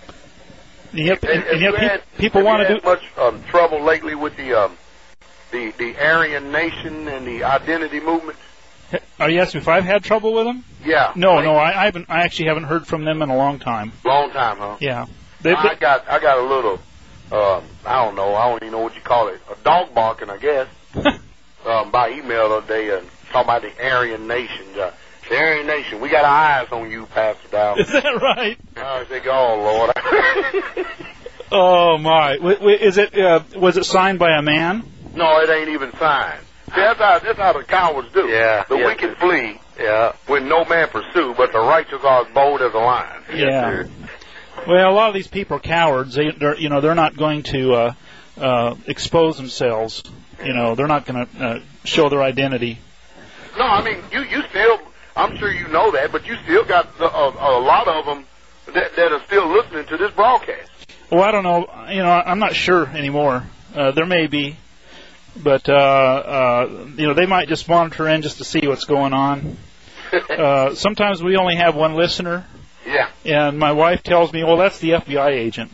And yet, and, And- and and yet you pe- had- people have want you to had do. much um, trouble lately with the um, the the Aryan nation and the identity movement. Are you asking if I've had trouble with them? Yeah. No, no, I, I haven't. I actually haven't heard from them in a long time. Long time, huh? Yeah, they, I they, got I got a little um, I don't know I don't even know what you call it, a dog barking, I guess, um, by email the other day and talking about the Aryan nation. Uh, the Aryan nation, we got our eyes on you, Pastor Dow. is that right? I was thinking, oh Lord. Oh my! W- w- is it? Uh, was it signed by a man? No, it ain't even signed. See, that's how that's how the cowards do. Yeah. The Yeah. wicked flee Yeah. when no man pursue, but the righteous are as bold as a lion. Yeah. Well, a lot of these people are cowards. They, they're, you know, they're not going to uh, uh, expose themselves. You know, they're not going to uh, show their identity. No, I mean, you you still, I'm sure you know that, but you still got the, a, a lot of them that, that are still listening to this broadcast. Well, I don't know. You know, I'm not sure anymore. Uh, there may be, but uh, uh, you know, they might just monitor in just to see what's going on. Uh, sometimes we only have one listener, Yeah. and my wife tells me, "Well, that's the F B I agent."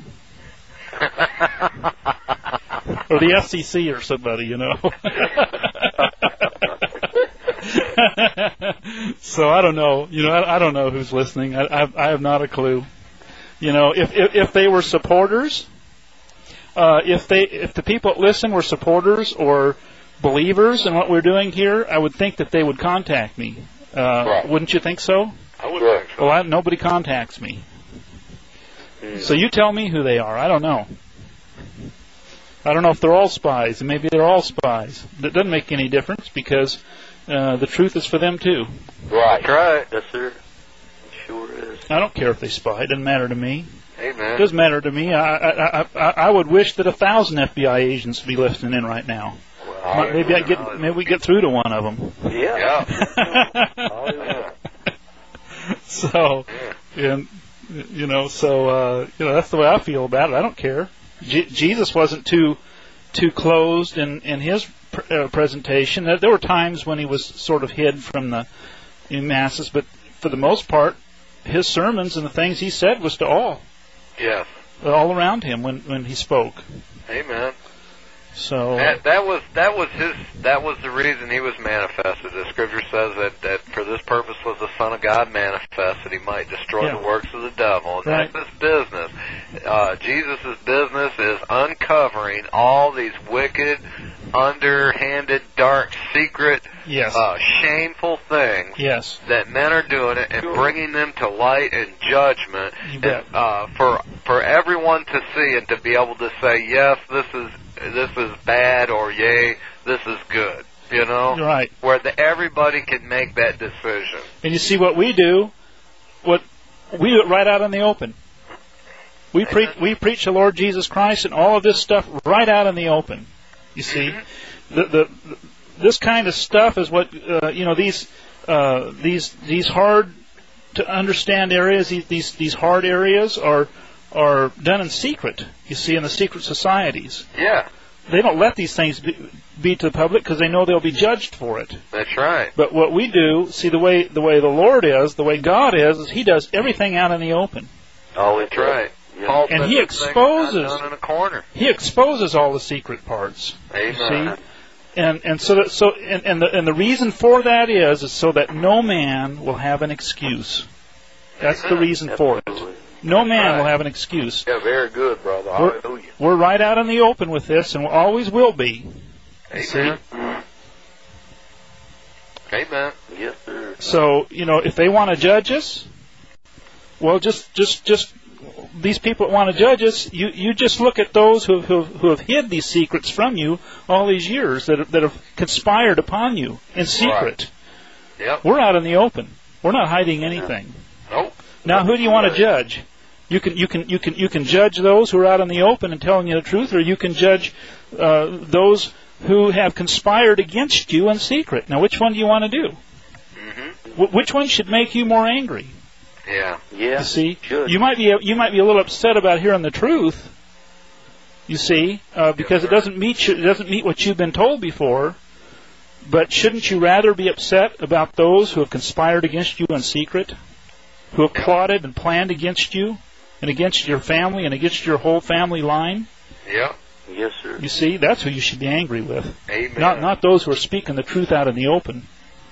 Or the F C C or somebody, you know. So I don't know. You know, I, I don't know who's listening. I, I, I have not a clue. You know, if if, if they were supporters, uh, if they if the people that listen were supporters or believers in what we're doing here, I would think that they would contact me. Uh, Right. Wouldn't you think so? I would Sure. think so. Well, I, nobody contacts me. So you tell me who they are. I don't know. I don't know if they're all spies, and maybe they're all spies. That doesn't make any difference because, uh, the truth is for them too. Right. That's right. Yes, sir. It sure is. I don't care if they spy. It doesn't matter to me. Amen. It doesn't matter to me. I I, I, I would wish that a thousand F B I agents would be listening in right now. Well, Maybe I get maybe we get through to one of them. Yeah. Yeah. So, and you know, so uh, you know, that's the way I feel about it. I don't care. J- Jesus wasn't too too closed in in his pr- uh, presentation. There were times when he was sort of hid from the masses, but for the most part, his sermons and the things he said was to all, Yes. all around him when when he spoke. Amen. So That, that was that was his that was the reason he was manifested. The Scripture says that, that for this purpose was the Son of God manifested, that he might destroy Yeah. the works of the devil. Right. That's his business. Uh, Jesus' business is uncovering all these wicked, underhanded, dark, secret, yes, uh, shameful things yes, that men are doing it and bringing them to light and judgment, You bet. and, uh, for for everyone to see and to be able to say, yes, this is this is bad, or yea, this is good. You know, You're right. where the, everybody can make that decision. And you see what we do, what we do it right out in the open. We preach we preach the Lord Jesus Christ and all of this stuff right out in the open. You see, the, the, the this kind of stuff is what uh, you know these uh, these these hard to understand areas. These, these these hard areas are are done in secret. You see, in the secret societies. Yeah, They don't let these things be, be to the public because they know they'll be judged for it. that's right. But what we do, see the way the way the Lord is, the way God is, is He does everything out in the open. Always That's right. Yeah. Paul And said he this thing is exposes- not done in a corner. He exposes all the secret parts. Amen. See, and and so that, so and, and the and the reason for that is is so that no man will have an excuse. That's the reason for it. Absolutely. No man Right. will have an excuse. Yeah, very good, brother. We're, Hallelujah. we're right out in the open with this, and we always will be. Amen. Amen. Yes, sir. So, you know, if they want to judge us, well, just, just, just these people that want to judge us, you, you just look at those who, who, who have hid these secrets from you all these years, that have, that have conspired upon you in secret. Yep. We're out in the open. We're not hiding anything. Nope. Now, who do you want to judge? You can, you can, you can, you can judge those who are out in the open and telling you the truth, or you can judge uh, those who have conspired against you in secret. Now, which one do you want to do? Mm-hmm. Wh- which one should make you more angry? Yeah. Yeah. You see, Should. you might be you might be a little upset about hearing the truth. You see, uh, because it doesn't meet you, it doesn't meet what you've been told before. But shouldn't you rather be upset about those who have conspired against you in secret, who have plotted and planned against you and against your family and against your whole family line? Yep. Yes, sir. You see, that's who you should be angry with, Amen. not not those who are speaking the truth out in the open.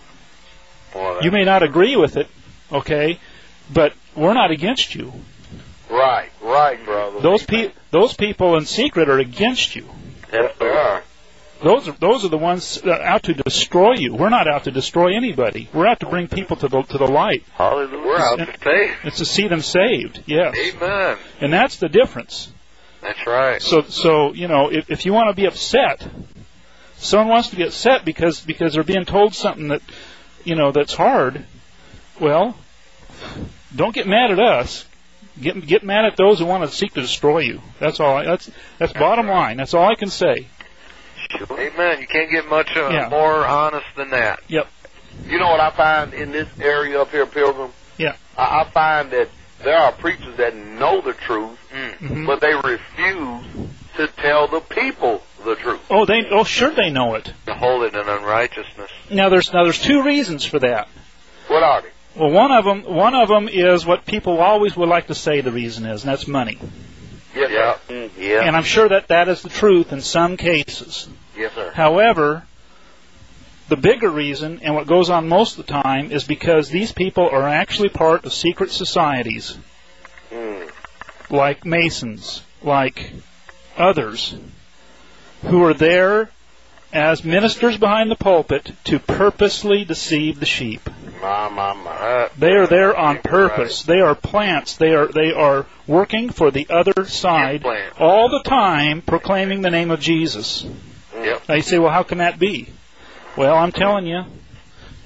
Boy, You may not agree with it, okay, but we're not against you. Right, right, brother. Those pe- those people in secret are against you. Yes, they are. Those are those are the ones uh, out to destroy you. We're not out to destroy anybody. We're out to bring people to the to the light. Hallelujah. we're out to save. It's to see them saved. Yes, Amen. and that's the difference. That's right. So so you know if if you want to be upset, someone wants to be upset because because they're being told something that you know that's hard. Well, don't get mad at us. Get get mad at those who want to seek to destroy you. That's all. I, that's that's bottom line. That's all I can say. Amen. You can't get much uh, Yeah. more honest than that. Yep. You know what I find in this area up here, Pilgrim? Yeah. I, I find that there are preachers that know the truth, Mm. Mhm. but they refuse to tell the people the truth. Oh, they. Oh, sure, they know it. To hold it in unrighteousness. Now, there's now there's two reasons for that. What are they? Well, one of them one of them is what people always would like to say the reason is, and that's money. Yes, Yeah. sir. Mm, yeah. And I'm sure that that is the truth in some cases. Yes, sir. However, the bigger reason, and what goes on most of the time, is because these people are actually part of secret societies, Mm. like Masons, like others, who are there as ministers behind the pulpit to purposely deceive the sheep. My, my, my. Uh, They are there on Right. purpose. They are plants. They are they are working for the other side Implant. all the time, proclaiming the name of Jesus. Yep. Now you say, well, how can that be? Well, I'm telling you,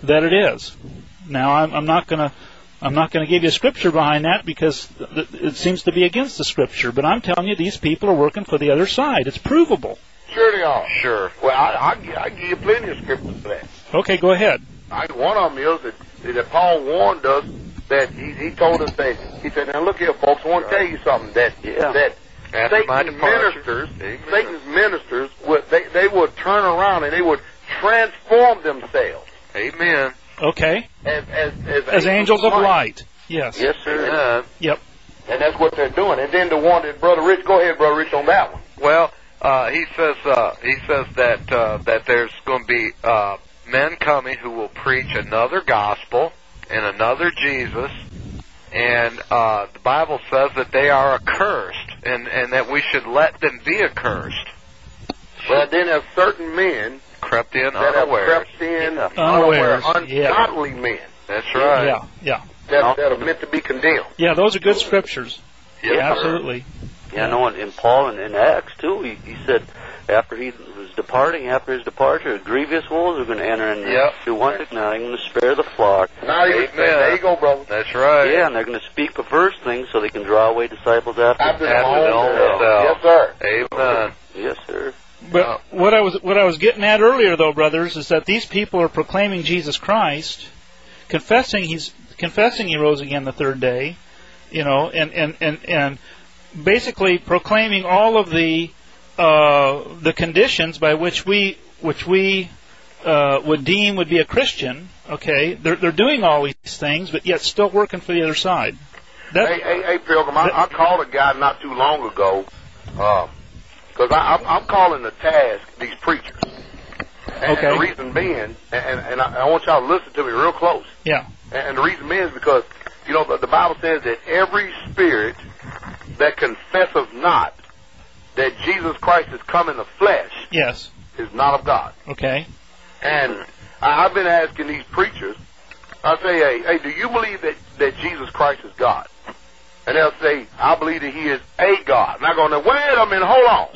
that it is. Now, I'm, I'm not going to I'm not going to give you a scripture behind that because th- it seems to be against the scripture. But I'm telling you, these people are working for the other side. It's provable. Sure they are. Sure. Well, I, I, I give you plenty of scriptures for that. Okay, go ahead. I, one of them is that, that Paul warned us that he, he told us that, he said, now look here, folks, I want to tell you something, that, Yeah. that After my Satan's departure. ministers, Amen. Satan's ministers, would, they, they would turn around and they would transform themselves Amen. Okay. as, as, as, As angels of light. Yes. Yes, sir. Amen. Yep. And that's what they're doing. And then the one that Brother Rich, go ahead, Brother Rich, on that one. Well, uh, he says uh, he says that uh, that there's going to be uh, men coming who will preach another gospel and another Jesus, and uh, the Bible says that they are accursed, and and that we should let them be accursed. Well, then there's certain men Crept in that have unawares. crept in, Yeah. Unawares, unaware, yeah. ungodly men That's right. Yeah. Yeah. that, that are meant to be condemned. Yeah. Those are good scriptures. Yes, sir. Absolutely. Yeah, no, and, and Paul in, in Acts, too, he, he said after he was departing, after his departure, grievous wolves are going to enter and Yep. do one thing, now they're going to spare the flock. Not even, Amen. there you go, brother. That's right. Yeah, and they're going to speak perverse things so they can draw away disciples after. After After their their own own self. self. Yes, sir. Amen. Yes, sir. But what I was what I was getting at earlier, though, brothers, is that these people are proclaiming Jesus Christ, confessing he's confessing he rose again the third day, you know, and and and, and basically proclaiming all of the uh, the conditions by which we which we uh, would deem would be a Christian. Okay, they're they're doing all these things, but yet still working for the other side. That, Hey, hey, hey, Pilgrim, I, I called a guy not too long ago, because I I'm, I'm calling the task these preachers. And, Okay. and the reason being, and, and, and I, I want y'all to listen to me real close. yeah, And, and the reason being is because, you know, the, the Bible says that every spirit that confesseth not that Jesus Christ has come in the flesh yes, is not of God. okay, And I, I've been asking these preachers, I say, hey, hey, do you believe that, that Jesus Christ is God? And they'll say, I believe that he is a God. And I go, now, wait a minute, hold on.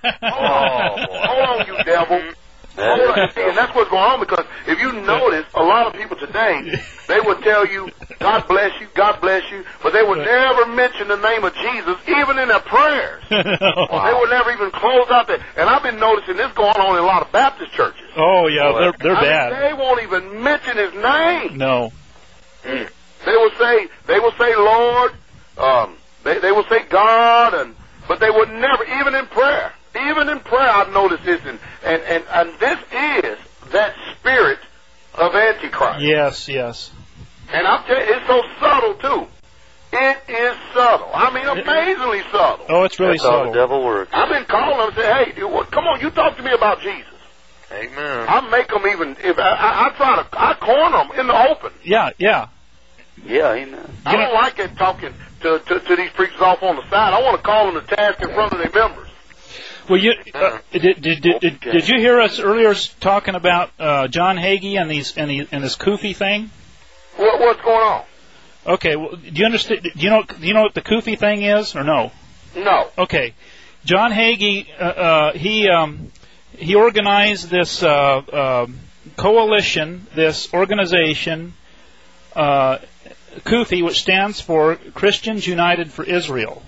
Hold on, hold on, you devil. Hold on. See, and that's what's going on, because if you notice, a lot of people today, they would tell you, God bless you, God bless you, but they would never mention the name of Jesus, even in their prayers. They would never even close out there. And I've been noticing this going on in a lot of Baptist churches. Oh yeah, they're they're I bad. mean, they won't even mention his name. No. They will say, they will say, Lord, um, they, they will say God, and but they would never, even in prayer, even in prayer, I've noticed this, and, and, and, and this is that spirit of Antichrist. Yes, yes. And I'm telling you, it's so subtle, too. It is subtle. I mean, amazingly subtle. Oh, it's really That's how subtle. the devil works. I've been calling them and say, hey, dude, what, come on, you talk to me about Jesus. Amen. I make them even, if I, I, I try to, I corner them in the open. Yeah, yeah. Yeah, amen. I don't like it talking to, to, to these preachers off on the side. I want to call them to task in front of their members. Well, you uh, did, did, did, did, did you hear us earlier talking about uh, John Hagee and these and, the, and this Kufi thing? What, what's going on? Okay, well, do you understand? Do you know? Do you know what the Kufi thing is, or no? No. Okay, John Hagee, uh, uh, he um, he organized this uh, uh, coalition, this organization, uh, Kufi, which stands for Christians United for Israel.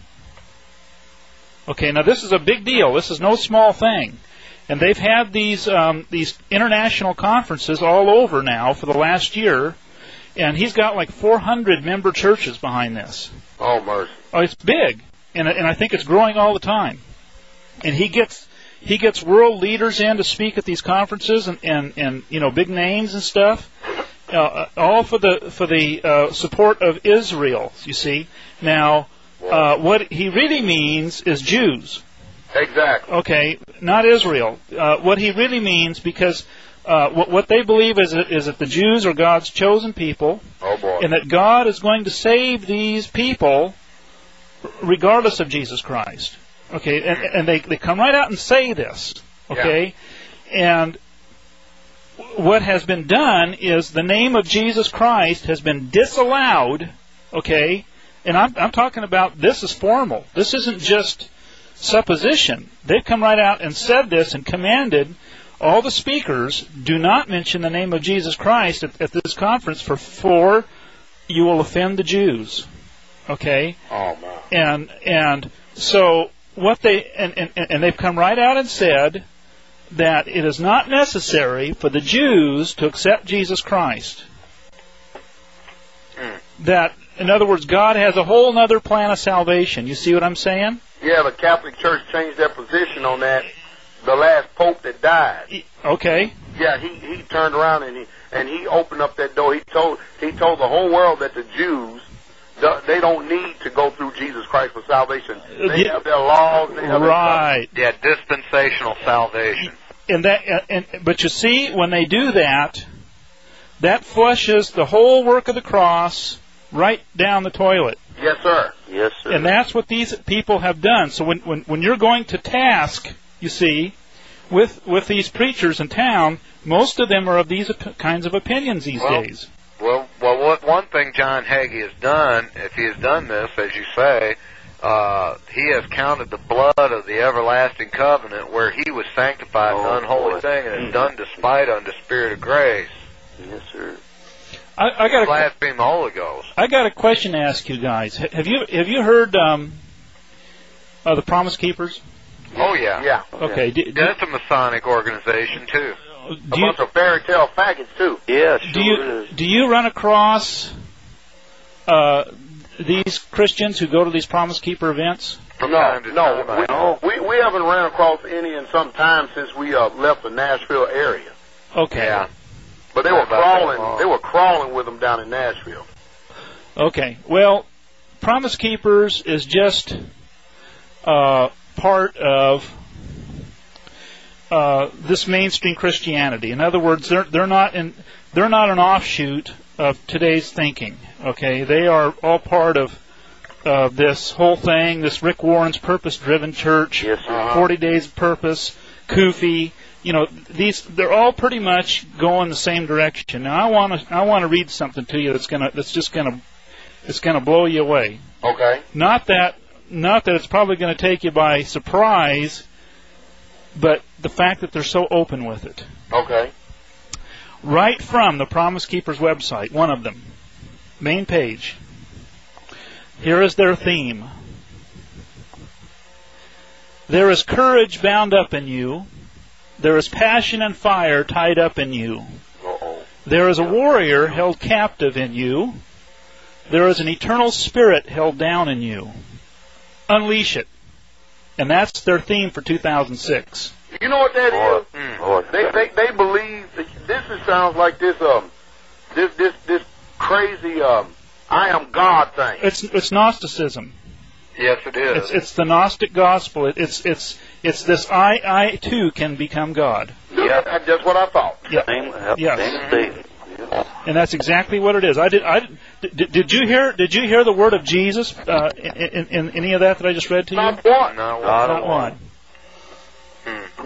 Okay, now this is a big deal. This is no small thing, and they've had these um, these international conferences all over now for the last year, and he's got like four hundred member churches behind this. Oh, mercy. Oh, it's big, and and I think it's growing all the time. And he gets he gets world leaders in to speak at these conferences, and and, and you know, big names and stuff, uh, all for the for the uh, support of Israel. You see now. Uh, what he really means is Jews. Exactly. Okay, not Israel. Uh, what he really means, because uh, what, what they believe is, is that the Jews are God's chosen people, Oh, boy. and that God is going to save these people regardless of Jesus Christ. Okay, and, and they, they come right out and say this. Okay, yeah. And what has been done is the name of Jesus Christ has been disallowed. Okay. And I'm, I'm talking about, this is formal. This isn't just supposition. They've come right out and said this and commanded all the speakers do not mention the name of Jesus Christ at, at this conference, for for you will offend the Jews. Okay? Oh, man. And and so what they and, and, and they've come right out and said that it is not necessary for the Jews to accept Jesus Christ. Mm. That, in other words, God has a whole other plan of salvation. You see what I'm saying? Yeah, the Catholic Church changed their position on that. The last pope that died. Okay. Yeah, he, he turned around and he and he opened up that door. He told he told the whole world that the Jews, they don't need to go through Jesus Christ for salvation. They Yeah. have their laws. They have Right. Yeah, dispensational salvation. And that, and, but you see, when they do that, that flushes the whole work of the cross right down the toilet. their, yes, sir. Yes, sir. And that's what these people have done. So when, when, when you're going to task, you see, with with these preachers in town, most of them are of these op- kinds of opinions these Well, days. Well, well, what one thing John Hagee has done, if he has done this, as you say, uh, he has counted the blood of the everlasting covenant where he was sanctified Oh, an unholy boy. thing and has done despite unto Spirit of grace. Yes, sir. I, I got a Blaspheme the Holy Ghost. I got a question to ask you guys. Ha- Have you have you heard um, of the Promise Keepers? Oh, yeah. Yeah. Okay. Do, do, That's a Masonic organization, too. A do you, bunch of fairy tale faggots too. Yeah, sure do you is. do you run across uh, these Christians who go to these Promise Keeper events? From No, time to no, time, I know. we, we we haven't ran across any in some time since we uh, left the Nashville area. Okay. Yeah. But they Not were about that long. crawling. They were crawling with them down in Nashville. Okay. Well, Promise Keepers is just uh, part of uh, this mainstream Christianity. In other words, they're they're not in they're not an offshoot of today's thinking. Okay, they are all part of uh, this whole thing. This Rick Warren's purpose-driven church, Yes, sir. Uh-huh. Forty Days of Purpose, Kufi. You know, these they're all pretty much going the same direction. Now, I want to I want to read something to you that's gonna that's just gonna it's gonna blow you away. Okay. Not that not that it's probably going to take you by surprise, but the fact that they're so open with it. Okay. Right from the Promise Keepers website, one of them, main page. Here is their theme. There is courage bound up in you. There is passion and fire tied up in you. Uh-oh. There is a warrior held captive in you. There is an eternal spirit held down in you. Unleash it. And that's their theme for two thousand six. You know what that Boy, is? Mm. boy. They they they believe that this is, sounds like this um this this this crazy um I am God thing. It's it's Gnosticism. Yes, it is. It's it's the Gnostic gospel. It, it's it's it's this I I too can become God. Yeah, that's just what I thought. Yep. Same, yep, Yes. same statement. And that's exactly what it is. I did. I did, did you hear? Did you hear the word of Jesus uh, in, in, in any of that that I just read to you? Not one. No, Not Not one. Hmm.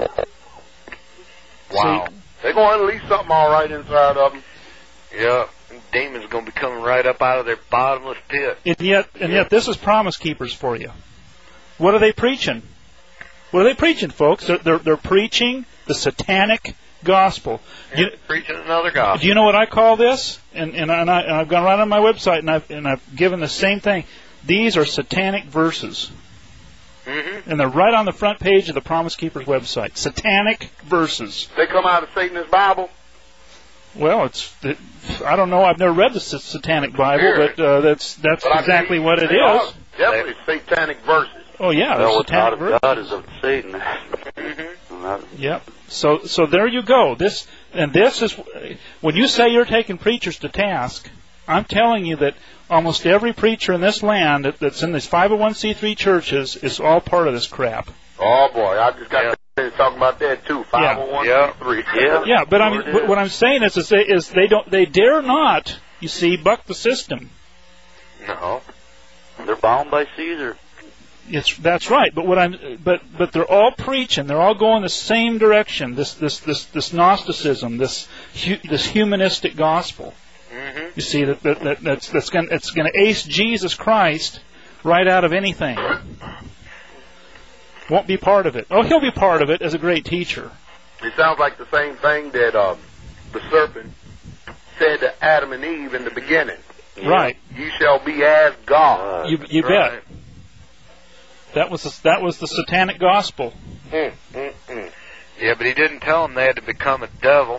Wow. See, They're going to unleash something all right inside of them. Yeah. Demons going to be coming right up out of their bottomless pit. and yet, and yet, this is Promise Keepers for you. What are they preaching? What are they preaching, folks? They're they're, they're preaching the satanic gospel. You, Preaching another gospel. do you know what I call this? And and, I, and, I, and I've gone right on my website and I've and I've given the same thing. These are satanic verses, Mm-hmm. and they're right on the front page of the Promise Keepers website. Satanic verses. They come out of Satan's Bible. Well, it's it, I don't know. I've never read the sa- Satanic Bible, Here. but uh, that's that's But I exactly mean, what it they are is. Definitely satanic verses. Oh yeah, Well, they're what's out satanic of verses. God is of Satan. Mm-hmm. Not- Yep. So so there you go. This and this is when you say you're taking preachers to task. I'm telling you that almost every preacher in this land that, that's in these five oh one c three churches is all part of this crap. Oh boy, I just got Yeah. to finish talking about that too. Five oh one Yeah. c three. Yeah. Yeah, but I mean, Sure it what is. what I'm saying is, is they, is they don't they dare not, you see, buck the system. No. They're bound by Caesar. It's that's right. But what I'm but but they're all preaching. They're all going the same direction. This this this this Gnosticism, this hu, this humanistic gospel. Mm-hmm. You see that, that, that that's that's going it's going to ace Jesus Christ right out of anything. Won't be part of it. Oh, he'll be part of it as a great teacher. It sounds like the same thing that um, the serpent said to Adam and Eve in the beginning. Right. You shall be as God. You, you Right. bet. That was the, that was the satanic gospel. Mm, mm, mm. Yeah, but he didn't tell them they had to become a devil.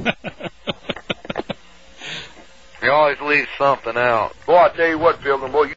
He always leaves something out. Boy, I tell you what, Phil, boy, you